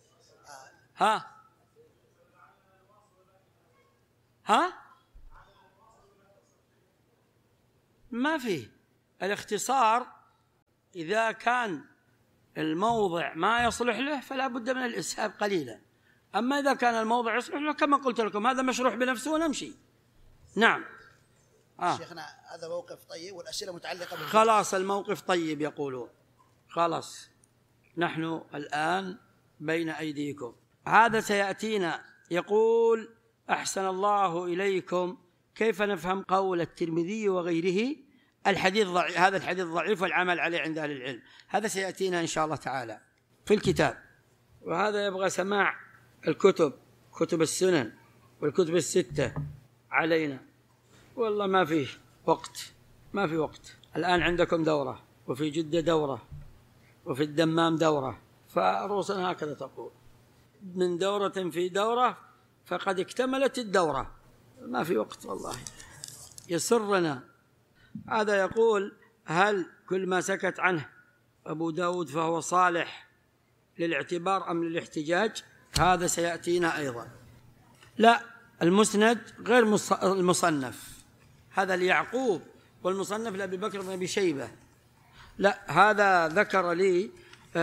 ما في. الاختصار إذا كان الموضع ما يصلح له فلا بد من الإسهاب قليلا، أما إذا كان الموضع يصلح له كما قلت لكم هذا مشروح بنفسه ونمشي. نعم. شيخنا هذا موقف طيب والأسئلة متعلقة بالجهاد. خلاص الموقف طيب يقولون. خلاص نحن الآن بين أيديكم. هذا سيأتينا. يقول أحسن الله إليكم، كيف نفهم قول الترمذي وغيره الحديث ضعيف، هذا الحديث ضعيف والعمل عليه عند أهل العلم؟ هذا سيأتينا إن شاء الله تعالى في الكتاب. وهذا يبغى سماع الكتب، كتب السنن والكتب الستة علينا. والله ما فيه وقت، ما في وقت. الآن عندكم دورة، وفي جدة دورة، وفي الدمام دورة، فرؤوسنا هكذا تقول من دورة في دورة، فقد اكتملت الدورة. ما في وقت والله. يسرنا. هذا يقول هل كل ما سكت عنه أبو داود فهو صالح للاعتبار أم للاحتجاج؟ هذا سيأتينا أيضا. لا، المسند غير المصنف، هذا ليعقوب، والمصنف لأبي بكر بن أبي شيبة. لا، هذا ذكر لي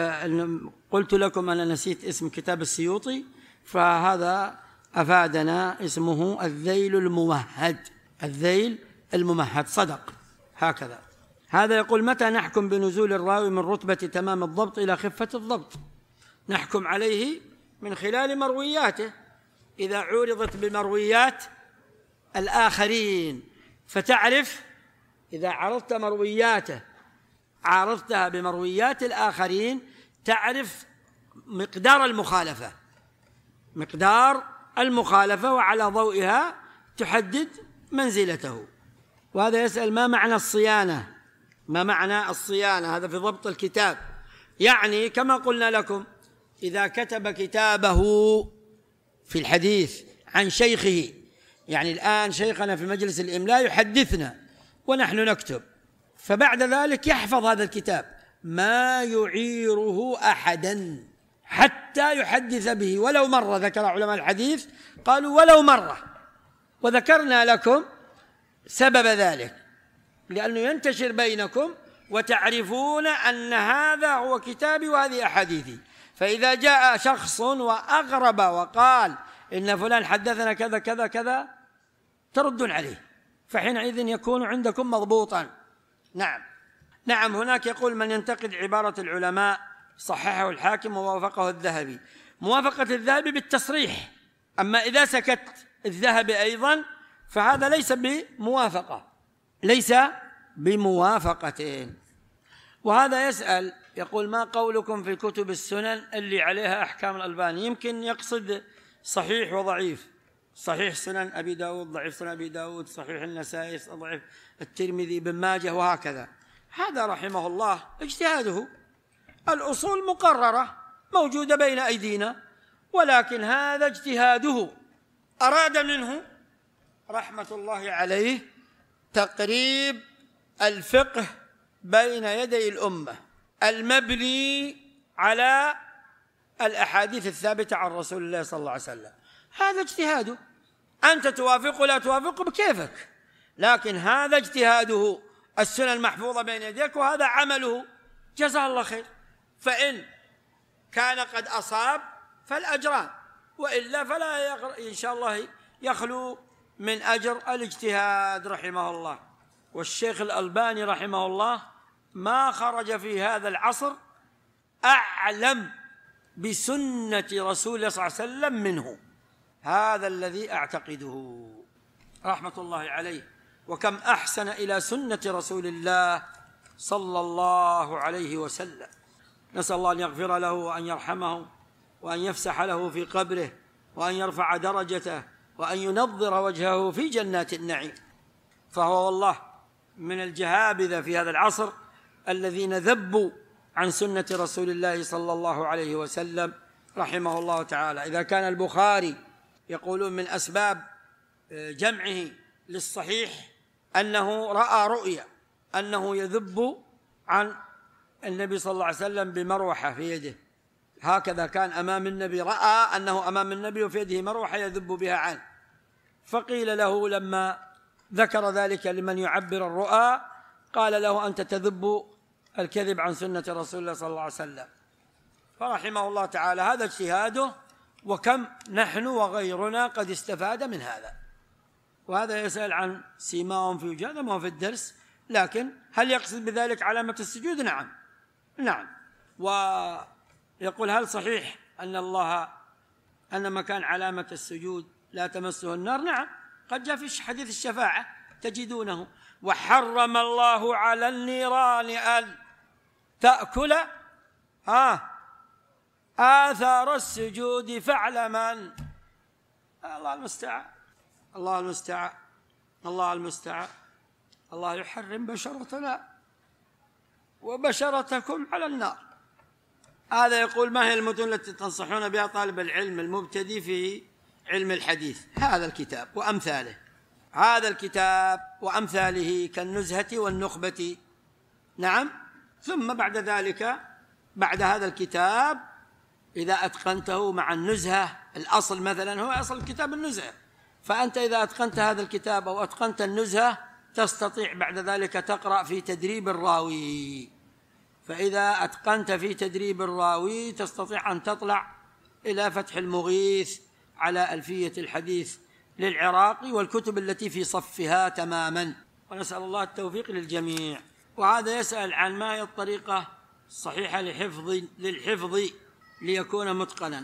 قلت لكم أنا نسيت اسم كتاب السيوطي، فهذا أفادنا اسمه الذيل الممهد. الذيل الممهد صدق هكذا. هذا يقول متى نحكم بنزول الراوي من رتبة تمام الضبط إلى خفة الضبط؟ نحكم عليه من خلال مروياته. إذا عورضت بمرويات الآخرين فتعرف، إذا عرضت مروياته عارضتها بمرويات الآخرين تعرف مقدار المخالفة، وعلى ضوئها تحدد منزلته. وهذا يسأل ما معنى الصيانة؟ ما معنى الصيانة؟ هذا في ضبط الكتاب. يعني كما قلنا لكم إذا كتب كتابه في الحديث عن شيخه، يعني الآن شيخنا في مجلس الإملاء يحدثنا ونحن نكتب، فبعد ذلك يحفظ هذا الكتاب ما يعيره أحدا حتى يحدث به ولو مرة. ذكر علماء الحديث قالوا ولو مرة، وذكرنا لكم سبب ذلك لأنه ينتشر بينكم وتعرفون أن هذا هو كتابي وهذه أحاديثي. فإذا جاء شخص وأغرب وقال إن فلان حدثنا كذا كذا كذا تردون عليه، فحينئذ يكون عندكم مضبوطا. نعم. هناك يقول من ينتقد عبارة العلماء صححه الحاكم ووافقه الذهبي. موافقة الذهبي بالتصريح، أما إذا سكت الذهبي أيضا فهذا ليس بموافقة. وهذا يسأل يقول ما قولكم في كتب السنن اللي عليها أحكام الألباني؟ يمكن يقصد صحيح وضعيف، صحيح سنن أبي داود، ضعيف سنن أبي داود، صحيح النسائي، ضعيف الترمذي، بن ماجه، وهكذا. هذا رحمه الله اجتهاده، الأصول مقررة موجودة بين أيدينا، ولكن هذا اجتهاده، أراد منه رحمة الله عليه تقريب الفقه بين يدي الأمة المبني على الأحاديث الثابتة عن رسول الله صلى الله عليه وسلم. هذا اجتهاده، أنت توافق ولا توافق بكيفك، لكن هذا اجتهاده، السنة المحفوظة بين يديك، وهذا عمله، جزاه الله خير. فإن كان قد أصاب فالأجران، وإلا فلا إن شاء الله يخلو من أجر الاجتهاد رحمه الله. والشيخ الألباني رحمه الله ما خرج في هذا العصر أعلم بسنة رسول الله صلى الله عليه وسلم منه، هذا الذي أعتقده رحمة الله عليه. وكم أحسن إلى سنة رسول الله صلى الله عليه وسلم. نسأل الله أن يغفر له وأن يرحمه وأن يفسح له في قبره وأن يرفع درجته وأن ينظر وجهه في جنات النعيم. فهو والله من الجهابذة في هذا العصر الذين ذبوا عن سنة رسول الله صلى الله عليه وسلم رحمه الله تعالى. إذا كان البخاري يقولون من أسباب جمعه للصحيح أنه رأى رؤيا أنه يذب عن النبي صلى الله عليه وسلم بمروحة في يده، هكذا كان أمام النبي، رأى أنه أمام النبي وفي يده مروحة يذب بها عنه، فقيل له لما ذكر ذلك لمن يعبر الرؤى قال له أنت تذب الكذب عن سنة رسول الله صلى الله عليه وسلم. فرحمه الله تعالى هذا اجتهاده، وكم نحن وغيرنا قد استفاد من هذا. وهذا يسأل عن سيماهم في وجهه، ما هو في الدرس، لكن هل يقصد بذلك علامة السجود؟ نعم. ويقول هل صحيح أن مكان علامة السجود لا تمسه النار؟ نعم، قد جاء في حديث الشفاعة تجدونه: وحرم الله على النيران أن تأكل آثار السجود فاعلما. الله المستعان. الله يحرم بشرتنا وبشرتكم على النار. هذا يقول: ما هي المتون التي تنصحون بها طالب العلم المبتدئ في علم الحديث؟ هذا الكتاب وأمثاله كالنزهة والنخبة. نعم. ثم بعد ذلك، بعد هذا الكتاب إذا أتقنته مع النزهة، الأصل مثلا هو أصل الكتاب النزهة، فأنت إذا أتقنت هذا الكتاب أو أتقنت النزهة تستطيع بعد ذلك تقرأ في تدريب الراوي. فإذا أتقنت في تدريب الراوي تستطيع أن تطلع إلى فتح المغيث على ألفية الحديث للعراقي والكتب التي في صفها تماما. ونسأل الله التوفيق للجميع. وهذا يسأل عن ما هي الطريقة الصحيحة للحفظ ليكون متقنا.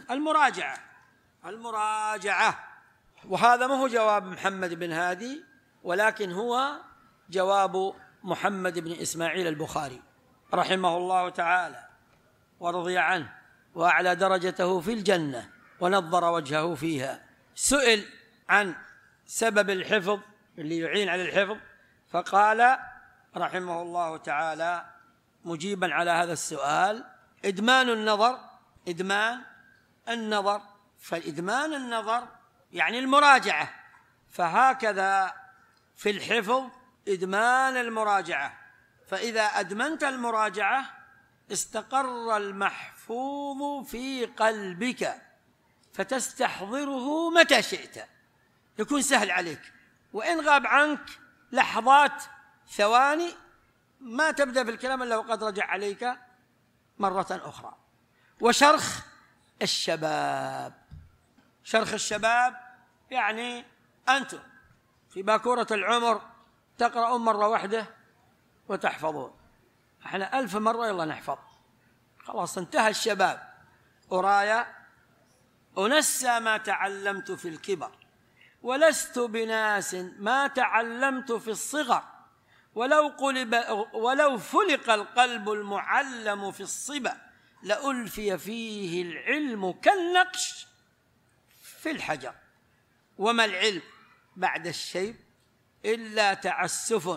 المراجعة. وهذا ما هو جواب محمد بن هادي، ولكن هو جواب محمد بن إسماعيل البخاري رحمه الله تعالى ورضي عنه وأعلى درجته في الجنة ونظر وجهه فيها. سئل عن سبب الحفظ اللي يعين على الحفظ، فقال رحمه الله تعالى مجيبا على هذا السؤال: إدمان النظر. فإدمان النظر يعني المراجعة، فهكذا في الحفظ إدمان المراجعة. فإذا أدمنت المراجعة استقر المحفوظ في قلبك فتستحضره متى شئت، يكون سهل عليك، وإن غاب عنك لحظات ثواني ما تبدأ في الكلام إلا وقد رجع عليك مرة أخرى. وشرخ الشباب يعني أنتم في باكورة العمر تقرأون مرة واحدة وتحفظون، احنا 1000 مرة يلا نحفظ، خلاص انتهى الشباب. أرايا أنسى ما تعلمت في الكبر، ولست بناس ما تعلمت في الصغر، ولو فلق القلب المعلم في الصبا لألفي فيه العلم كالنقش في الحجر. وما العلم بعد الشيب إلا تعسف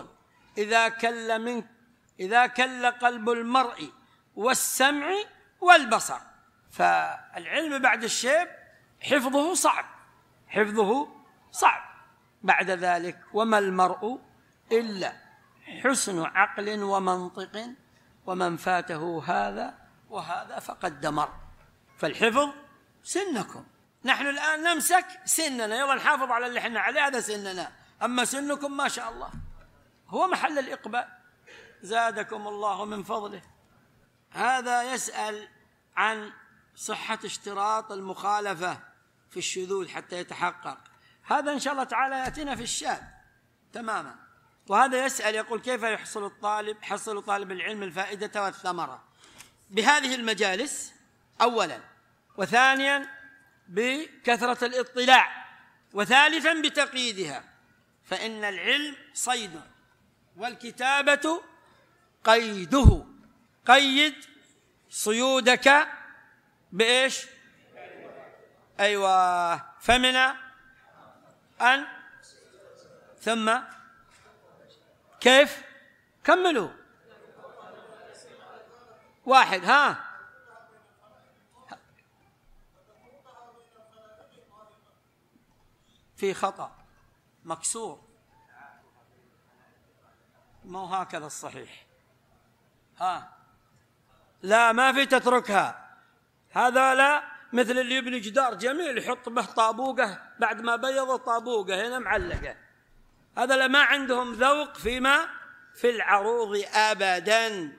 إذا كل قلب المرء والسمع والبصر. فالعلم بعد الشيب حفظه صعب، حفظه صعب. بعد ذلك وما المرء إلا حسن عقل ومنطق، ومن فاته هذا وهذا فقد دمر. فالحفظ سنكم، نحن الآن نمسك سننا، يلا نحافظ على اللي احنا عليه، هذا سننا. أما سنكم ما شاء الله هو محل الإقبال، زادكم الله من فضله. هذا يسأل عن صحة اشتراط المخالفة في الشذوذ حتى يتحقق. هذا إن شاء الله تعالى يأتينا في الشاذ تماما. وهذا يسأل يقول كيف يحصل طالب العلم الفائدة والثمرة بهذه المجالس أولا، وثانيا بكثرة الاطلاع، وثالثا بتقييدها. فإن العلم صيد والكتابة قيده. قيد صيودك بإيش؟ أيوة، فمن أن ثم كيف؟ كملوا واحد. ها في خطأ مكسور، ما هو هكذا الصحيح. لا ما في تتركها. هذا لا مثل اللي يبني جدار جميل يحط به طابوقة بعد ما بيض طابوقة هنا معلقة، هذا لا ما عندهم ذوق فيما في العروض أبدا.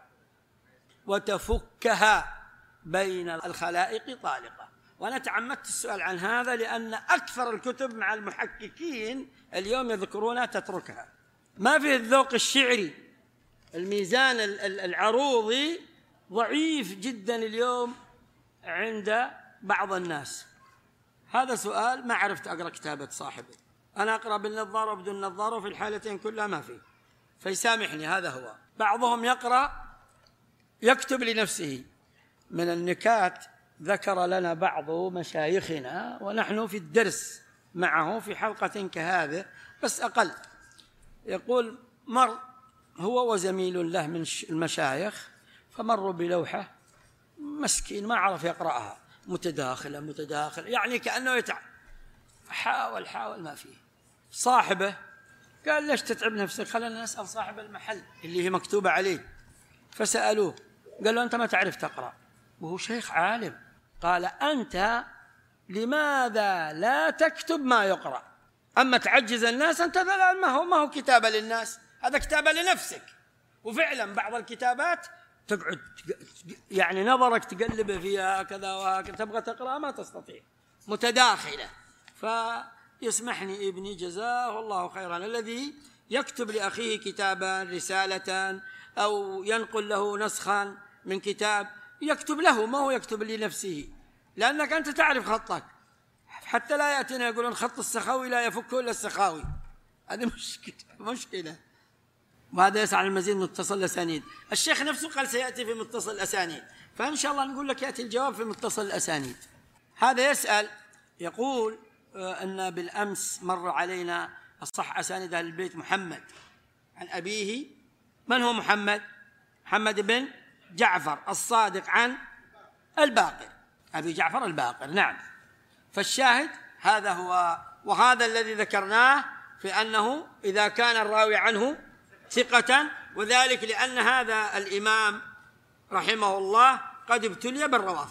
وتفكها بين الخلائق طالقة. وأنا تعمدت السؤال عن هذا لأن أكثر الكتب مع المحققين اليوم يذكرونها تتركها، ما فيه الذوق الشعري، الميزان العروضي ضعيف جدا اليوم عند بعض الناس. هذا سؤال ما عرفت أقرأ كتابة صاحبه، أنا أقرأ بالنظارة وبدون نظارة وفي الحالتين كلها ما فيه، فيسامحني. هذا هو. بعضهم يقرأ يكتب لنفسه. من النكات ذكر لنا بعض مشايخنا ونحن في الدرس معه في حلقة كهذه بس أقل، يقول مر هو وزميل له من المشايخ فمروا بلوحة مسكين ما عرف يقرأها، متداخلة يعني كأنه حاول ما فيه. صاحبه قال ليش تتعب نفسك، خلينا نسأل صاحب المحل اللي هي مكتوبة عليه. فسألوه قال له أنت ما تعرف تقرأ وهو شيخ عالم. قال أنت لماذا لا تكتب ما يقرأ؟ أما تعجز الناس أنت ما هو كتابة للناس، هذا كتابة لنفسك. وفعلا بعض الكتابات تقعد يعني نظرك تقلب فيها كذا وهكذا، تبغى تقرأ ما تستطيع، متداخلة. فيسمحني ابني جزاه الله خيرا الذي يكتب لأخيه كتابا رسالة أو ينقل له نسخا من كتاب، يكتب له ما هو يكتب لنفسه، لأنك أنت تعرف خطك، حتى لا يأتينا يقولون خط السخاوي لا يفك إلا السخاوي، هذه مشكلة. وهذا يسعى على المزيد متصل الأسانيد. الشيخ نفسه قال سيأتي في متصل الأسانيد، فإن شاء الله نقول لك يأتي الجواب في متصل الأسانيد. هذا يسأل يقول أن بالأمس مر علينا الصح أسانيد أهل البيت محمد عن أبيه. من هو محمد؟ محمد بن جعفر الصادق عن الباقر، أبي جعفر الباقر. نعم. فالشاهد هذا هو، وهذا الذي ذكرناه في أنه إذا كان الراوي عنه ثقة، وذلك لأن هذا الإمام رحمه الله قد ابتلي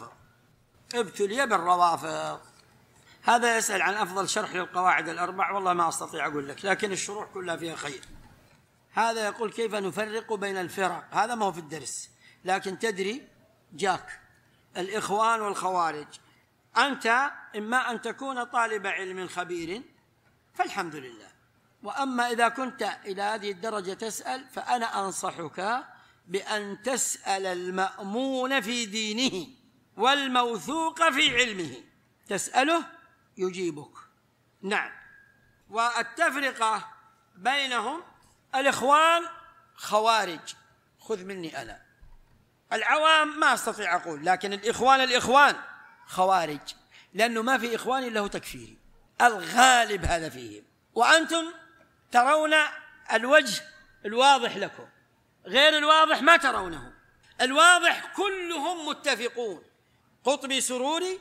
بالروافض. هذا يسأل عن أفضل شرح للقواعد الأربع. والله ما أستطيع أقول لك، لكن الشروح كلها فيها خير. هذا يقول كيف نفرق بين الفرق؟ هذا ما هو في الدرس، لكن تدري جاك الإخوان والخوارج. أنت إما أن تكون طالب علم خبير فالحمد لله، وأما إذا كنت إلى هذه الدرجة تسأل فأنا أنصحك بأن تسأل المأمون في دينه والموثوق في علمه، تسأله يجيبك. نعم. والتفرقة بينهم، الإخوان خوارج، خذ مني أنا العوام ما أستطيع أقول، لكن الإخوان خوارج، لأنه ما في إخوان إلا هو تكفيري، الغالب هذا فيهم. وأنتم ترون الوجه الواضح لكم، غير الواضح ما ترونه. الواضح كلهم متفقون، قطبي سروري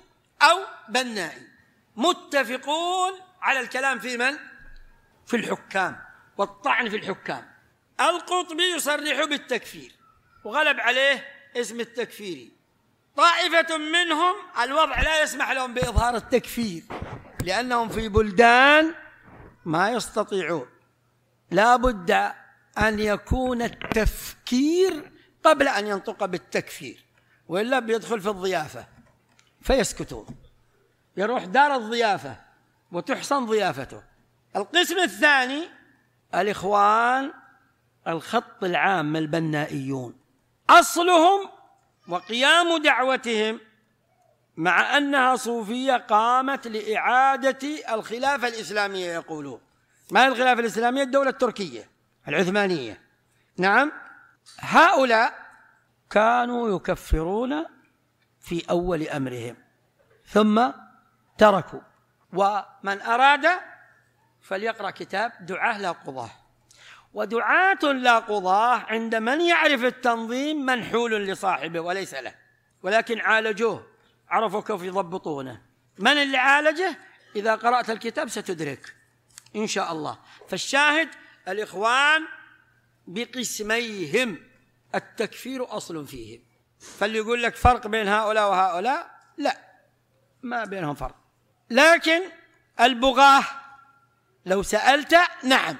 أو بنائي متفقون على الكلام في من؟ في الحكام والطعن في الحكام. القطبي يصرح بالتكفير وغلب عليه اسم التكفيري. طائفة منهم الوضع لا يسمح لهم بإظهار التكفير لأنهم في بلدان ما يستطيعون، لا بد أن يكون التفكير قبل أن ينطق بالتكفير، وإلا بيدخل في الضيافة فيسكتون، يروح دار الضيافة وتحسن ضيافته. القسم الثاني الإخوان الخط العام البنائيون، أصلهم وقيام دعوتهم مع أنها صوفية قامت لإعادة الخلافة الإسلامية. يقولون ما هي الخلافة الإسلامية؟ الدولة التركية العثمانية. نعم، هؤلاء كانوا يكفرون في أول أمرهم ثم تركوا. ومن أراد فليقرأ كتاب دعاة لا قضاة. ودعاة لا قضاة عند من يعرف التنظيم منحول لصاحبه وليس له، ولكن عالجوه، عرفوا كيف يضبطونه. من اللي عالجه؟ إذا قرأت الكتاب ستدرك إن شاء الله. فالشاهد الإخوان بقسميهم التكفير أصل فيهم. فاللي يقول لك فرق بين هؤلاء وهؤلاء، لا، ما بينهم فرق. لكن البغاة لو سألت، نعم،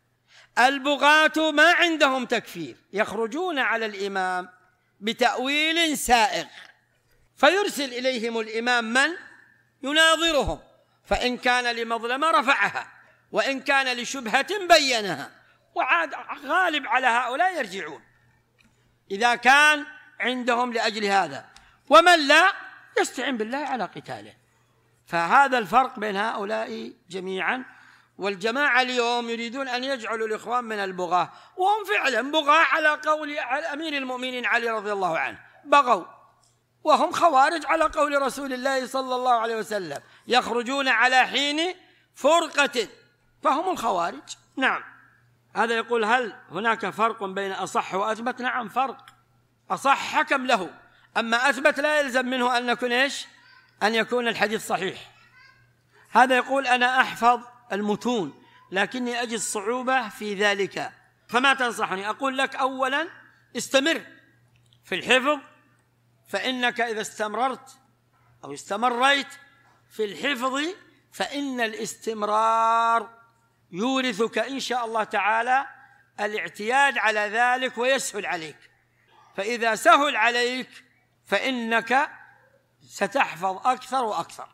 البغاة ما عندهم تكفير، يخرجون على الإمام بتأويل سائغ فيرسل إليهم الإمام من يناظرهم، فإن كان لمظلمة رفعها وإن كان لشبهة بينها، وعاد غالب على هؤلاء يرجعون إذا كان عندهم لأجل هذا، ومن لا يستعين بالله على قتاله. فهذا الفرق بين هؤلاء جميعا. والجماعة اليوم يريدون أن يجعلوا الإخوان من البغاة، وهم فعلا بغاة على قول أمير المؤمنين علي رضي الله عنه، بغوا، وهم خوارج على قول رسول الله صلى الله عليه وسلم، يخرجون على حين فرقة، فهم الخوارج. نعم. هذا يقول هل هناك فرق بين أصح وأثبت؟ نعم فرق. أصح حكم له، أما أثبت لا يلزم منه أن يكون إيش؟ أن يكون الحديث صحيح. هذا يقول أنا أحفظ المتون لكني أجد صعوبة في ذلك، فما تنصحني؟ أقول لك أولا استمر في الحفظ، فإنك إذا استمررت أو استمريت في الحفظ فإن الاستمرار يورثك إن شاء الله تعالى الاعتياد على ذلك ويسهل عليك. فإذا سهل عليك فإنك ستحفظ أكثر وأكثر.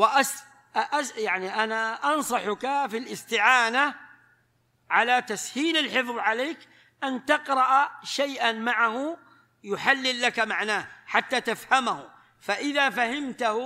يعني أنا أنصحك في الاستعانة على تسهيل الحفظ عليك أن تقرأ شيئا معه يحلل لك معناه حتى تفهمه، فإذا فهمته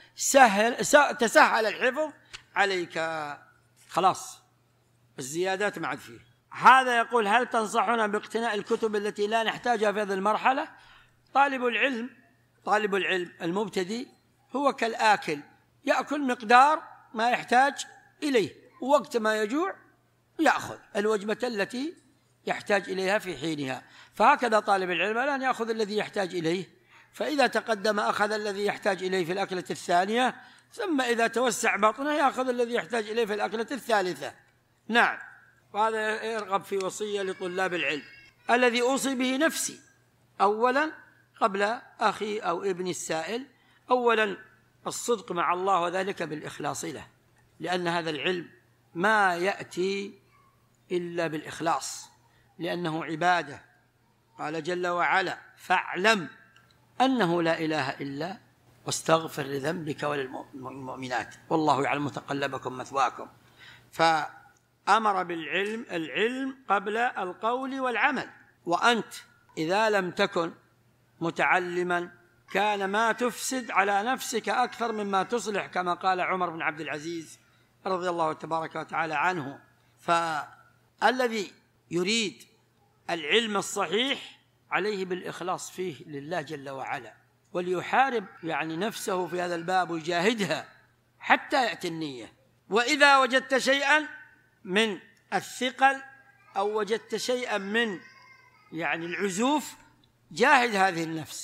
تسهل الحفظ عليك، خلاص الزيادات ما عاد فيه. هذا يقول هل تنصحنا باقتناء الكتب التي لا نحتاجها في هذه المرحلة؟ طالب العلم المبتدئ هو كالآكل، يأكل مقدار ما يحتاج إليه، ووقت ما يجوع يأخذ الوجبة التي يحتاج إليها في حينها. فهكذا طالب العلم الآن يأخذ الذي يحتاج إليه، فإذا تقدم أخذ الذي يحتاج إليه في الأكلة الثانية، ثم إذا توسع بطنه يأخذ الذي يحتاج إليه في الأكلة الثالثة. نعم. وهذا يرغب في وصية لطلاب العلم الذي أوصي به نفسي أولا قبل أخي أو ابني السائل. أولا الصدق مع الله، وذلك بالإخلاص له، لأن هذا العلم ما يأتي إلا بالإخلاص، لأنه عبادة. قال جل وعلا فاعلم أنه لا إله إلا واستغفر لذنبك وللمؤمنات والله يعلم متقلبكم مثواكم. فأمر بالعلم، العلم قبل القول والعمل. وأنت إذا لم تكن متعلما كان ما تفسد على نفسك أكثر مما تصلح، كما قال عمر بن عبد العزيز رضي الله تبارك وتعالى عنه. فالذي يريد العلم الصحيح عليه بالإخلاص فيه لله جل وعلا، وليحارب يعني نفسه في هذا الباب ويجاهدها حتى يأتي النية. وإذا وجدت شيئا من الثقل أو وجدت شيئا من يعني العزوف، جاهد هذه النفس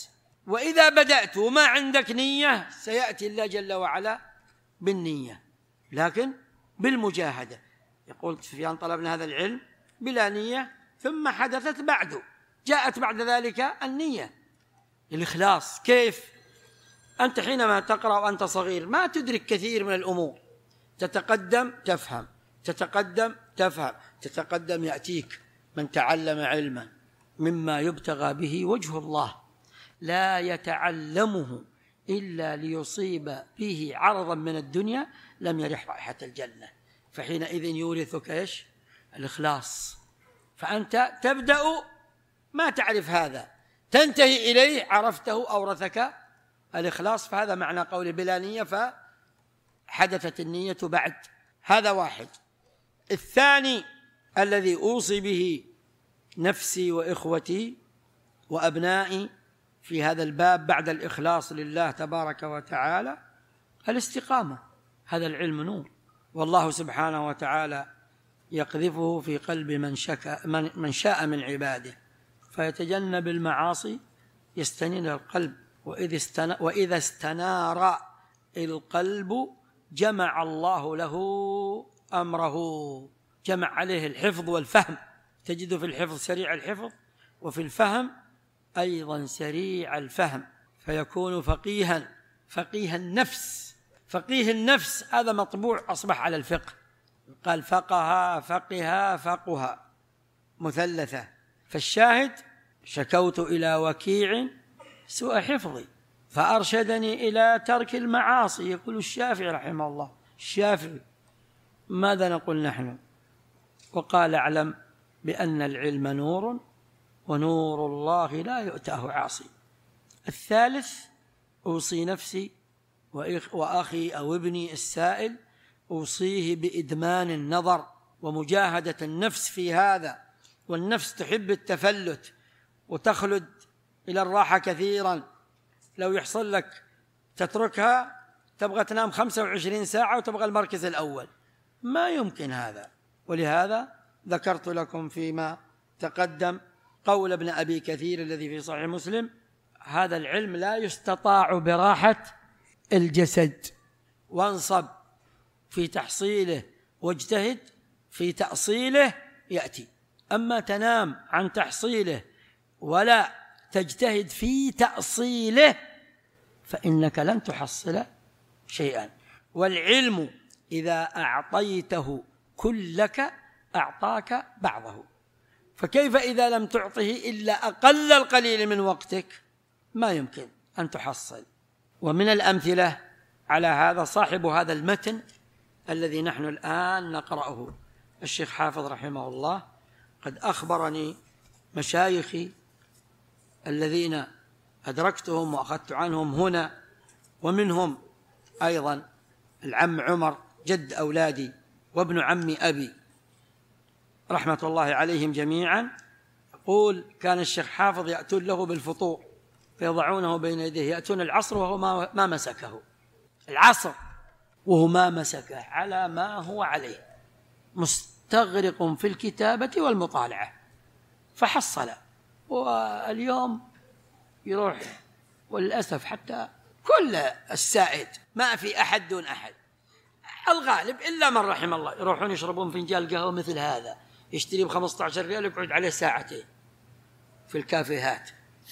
وإذا بدأت وما عندك نية سيأتي الله جل وعلا بالنية، لكن بالمجاهدة. يقول سفيان: طلبنا هذا العلم بلا نية ثم حدثت بعده، جاءت بعد ذلك النية، الإخلاص. كيف؟ أنت حينما تقرأ وأنت صغير ما تدرك كثير من الأمور، تتقدم تفهم، تتقدم تفهم، تتقدم، يأتيك من تعلم علما مما يبتغى به وجه الله لا يتعلمه إلا ليصيب به عرضا من الدنيا لم يرح رائحة الجنة، فحينئذ يورثك إيش؟ الإخلاص. فأنت تبدأ ما تعرف هذا، تنتهي إليه عرفته، أورثك الإخلاص. فهذا معنى قول بلا نية، فحدثت النية بعد. هذا واحد. الثاني الذي أوصي به نفسي وإخوتي وأبنائي في هذا الباب بعد الإخلاص لله تبارك وتعالى الاستقامة. هذا العلم نور، والله سبحانه وتعالى يقذفه في قلب من شاء من عباده، فيتجنب المعاصي يستنير القلب. وإذا استنار القلب جمع الله له أمره، جمع عليه الحفظ والفهم. تجد في الحفظ سريع الحفظ، وفي الفهم أيضا سريع الفهم، فيكون فقيه النفس. فقيه النفس هذا مطبوع أصبح على الفقه، قال فقه مثلثة. فالشاهد: شكوت إلى وكيع سوء حفظي فأرشدني إلى ترك المعاصي. يقول الشافعي رحمه الله، الشافعي، ماذا نقول نحن؟ وقال: اعلم بأن العلم نور ونور الله لا يؤتاه عاصي. الثالث: أوصي نفسي وأخي أو ابني السائل، أوصيه بإدمان النظر ومجاهدة النفس في هذا. والنفس تحب التفلت وتخلد إلى الراحة كثيرا، لو يحصل لك تتركها تبغى تنام 25 ساعة وتبغى المركز الأول، ما يمكن هذا. ولهذا ذكرت لكم فيما تقدم قول ابن أبي كثير الذي في صحيح مسلم: هذا العلم لا يستطاع براحة الجسد، وانصب في تحصيله واجتهد في تأصيله يأتي. أما تنام عن تحصيله ولا تجتهد في تأصيله فإنك لن تحصل شيئا. والعلم إذا أعطيته كلك أعطاك بعضه، فكيف إذا لم تعطه إلا أقل القليل من وقتك؟ ما يمكن أن تحصل. ومن الأمثلة على هذا صاحب هذا المتن الذي نحن الآن نقرأه، الشيخ حافظ رحمه الله، قد أخبرني مشايخي الذين أدركتهم وأخذت عنهم هنا، ومنهم أيضا العم عمر جد أولادي وابن عم أبي رحمة الله عليهم جميعا، يقول: كان الشيخ حافظ يأتون له بالفطور فيضعونه بين يديه، يأتون العصر وهو ما مسكه، العصر وهو ما مسكه، على ما هو عليه، مستغرق في الكتابة والمطالعة، فحصل. واليوم يروح، وللأسف حتى كل السائد ما في أحد دون أحد، الغالب إلا من رحم الله، يروحون يشربون فنجان قهوة مثل هذا، يشتري ب15 ريال يقعد عليه ساعتين في الكافيهات،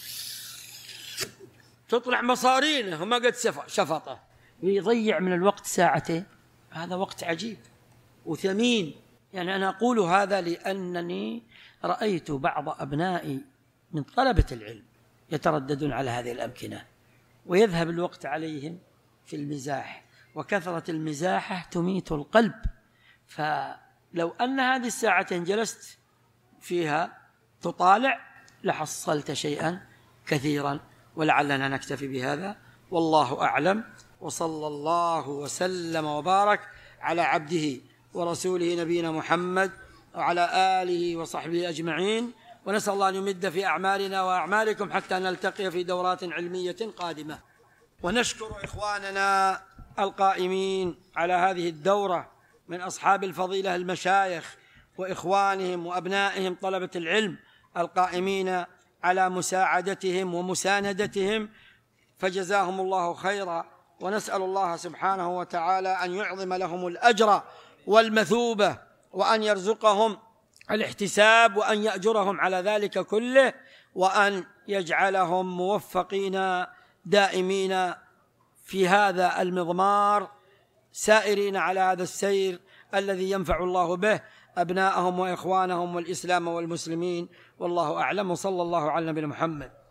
تطلع مصارينه وما قد شفطه، يضيع من الوقت ساعتين. هذا وقت عجيب وثمين. يعني أنا أقول هذا لأنني رأيت بعض أبنائي من طلبة العلم يترددون على هذه الأمكنة، ويذهب الوقت عليهم في المزاح، وكثرة المزاحة تميت القلب. فلو أن هذه الساعتين جلست فيها تطالع لحصلت شيئا كثيرا. ولعلنا نكتفي بهذا، والله أعلم، وصلى الله وسلم وبارك على عبده ورسوله نبينا محمد وعلى آله وصحبه أجمعين. ونسأل الله أن يمد في أعمالنا وأعمالكم حتى نلتقي في دورات علمية قادمة. ونشكر إخواننا القائمين على هذه الدورة من أصحاب الفضيلة المشايخ وإخوانهم وأبنائهم طلبة العلم القائمين على مساعدتهم ومساندتهم، فجزاهم الله خيرا. ونسأل الله سبحانه وتعالى أن يعظم لهم الأجر والمثوبة، وأن يرزقهم الاحتساب، وأن يأجرهم على ذلك كله، وأن يجعلهم موفقين دائمين في هذا المضمار، سائرين على هذا السير الذي ينفع الله به أبناءهم وإخوانهم والإسلام والمسلمين. والله أعلم، وصلى الله على نبينا محمد.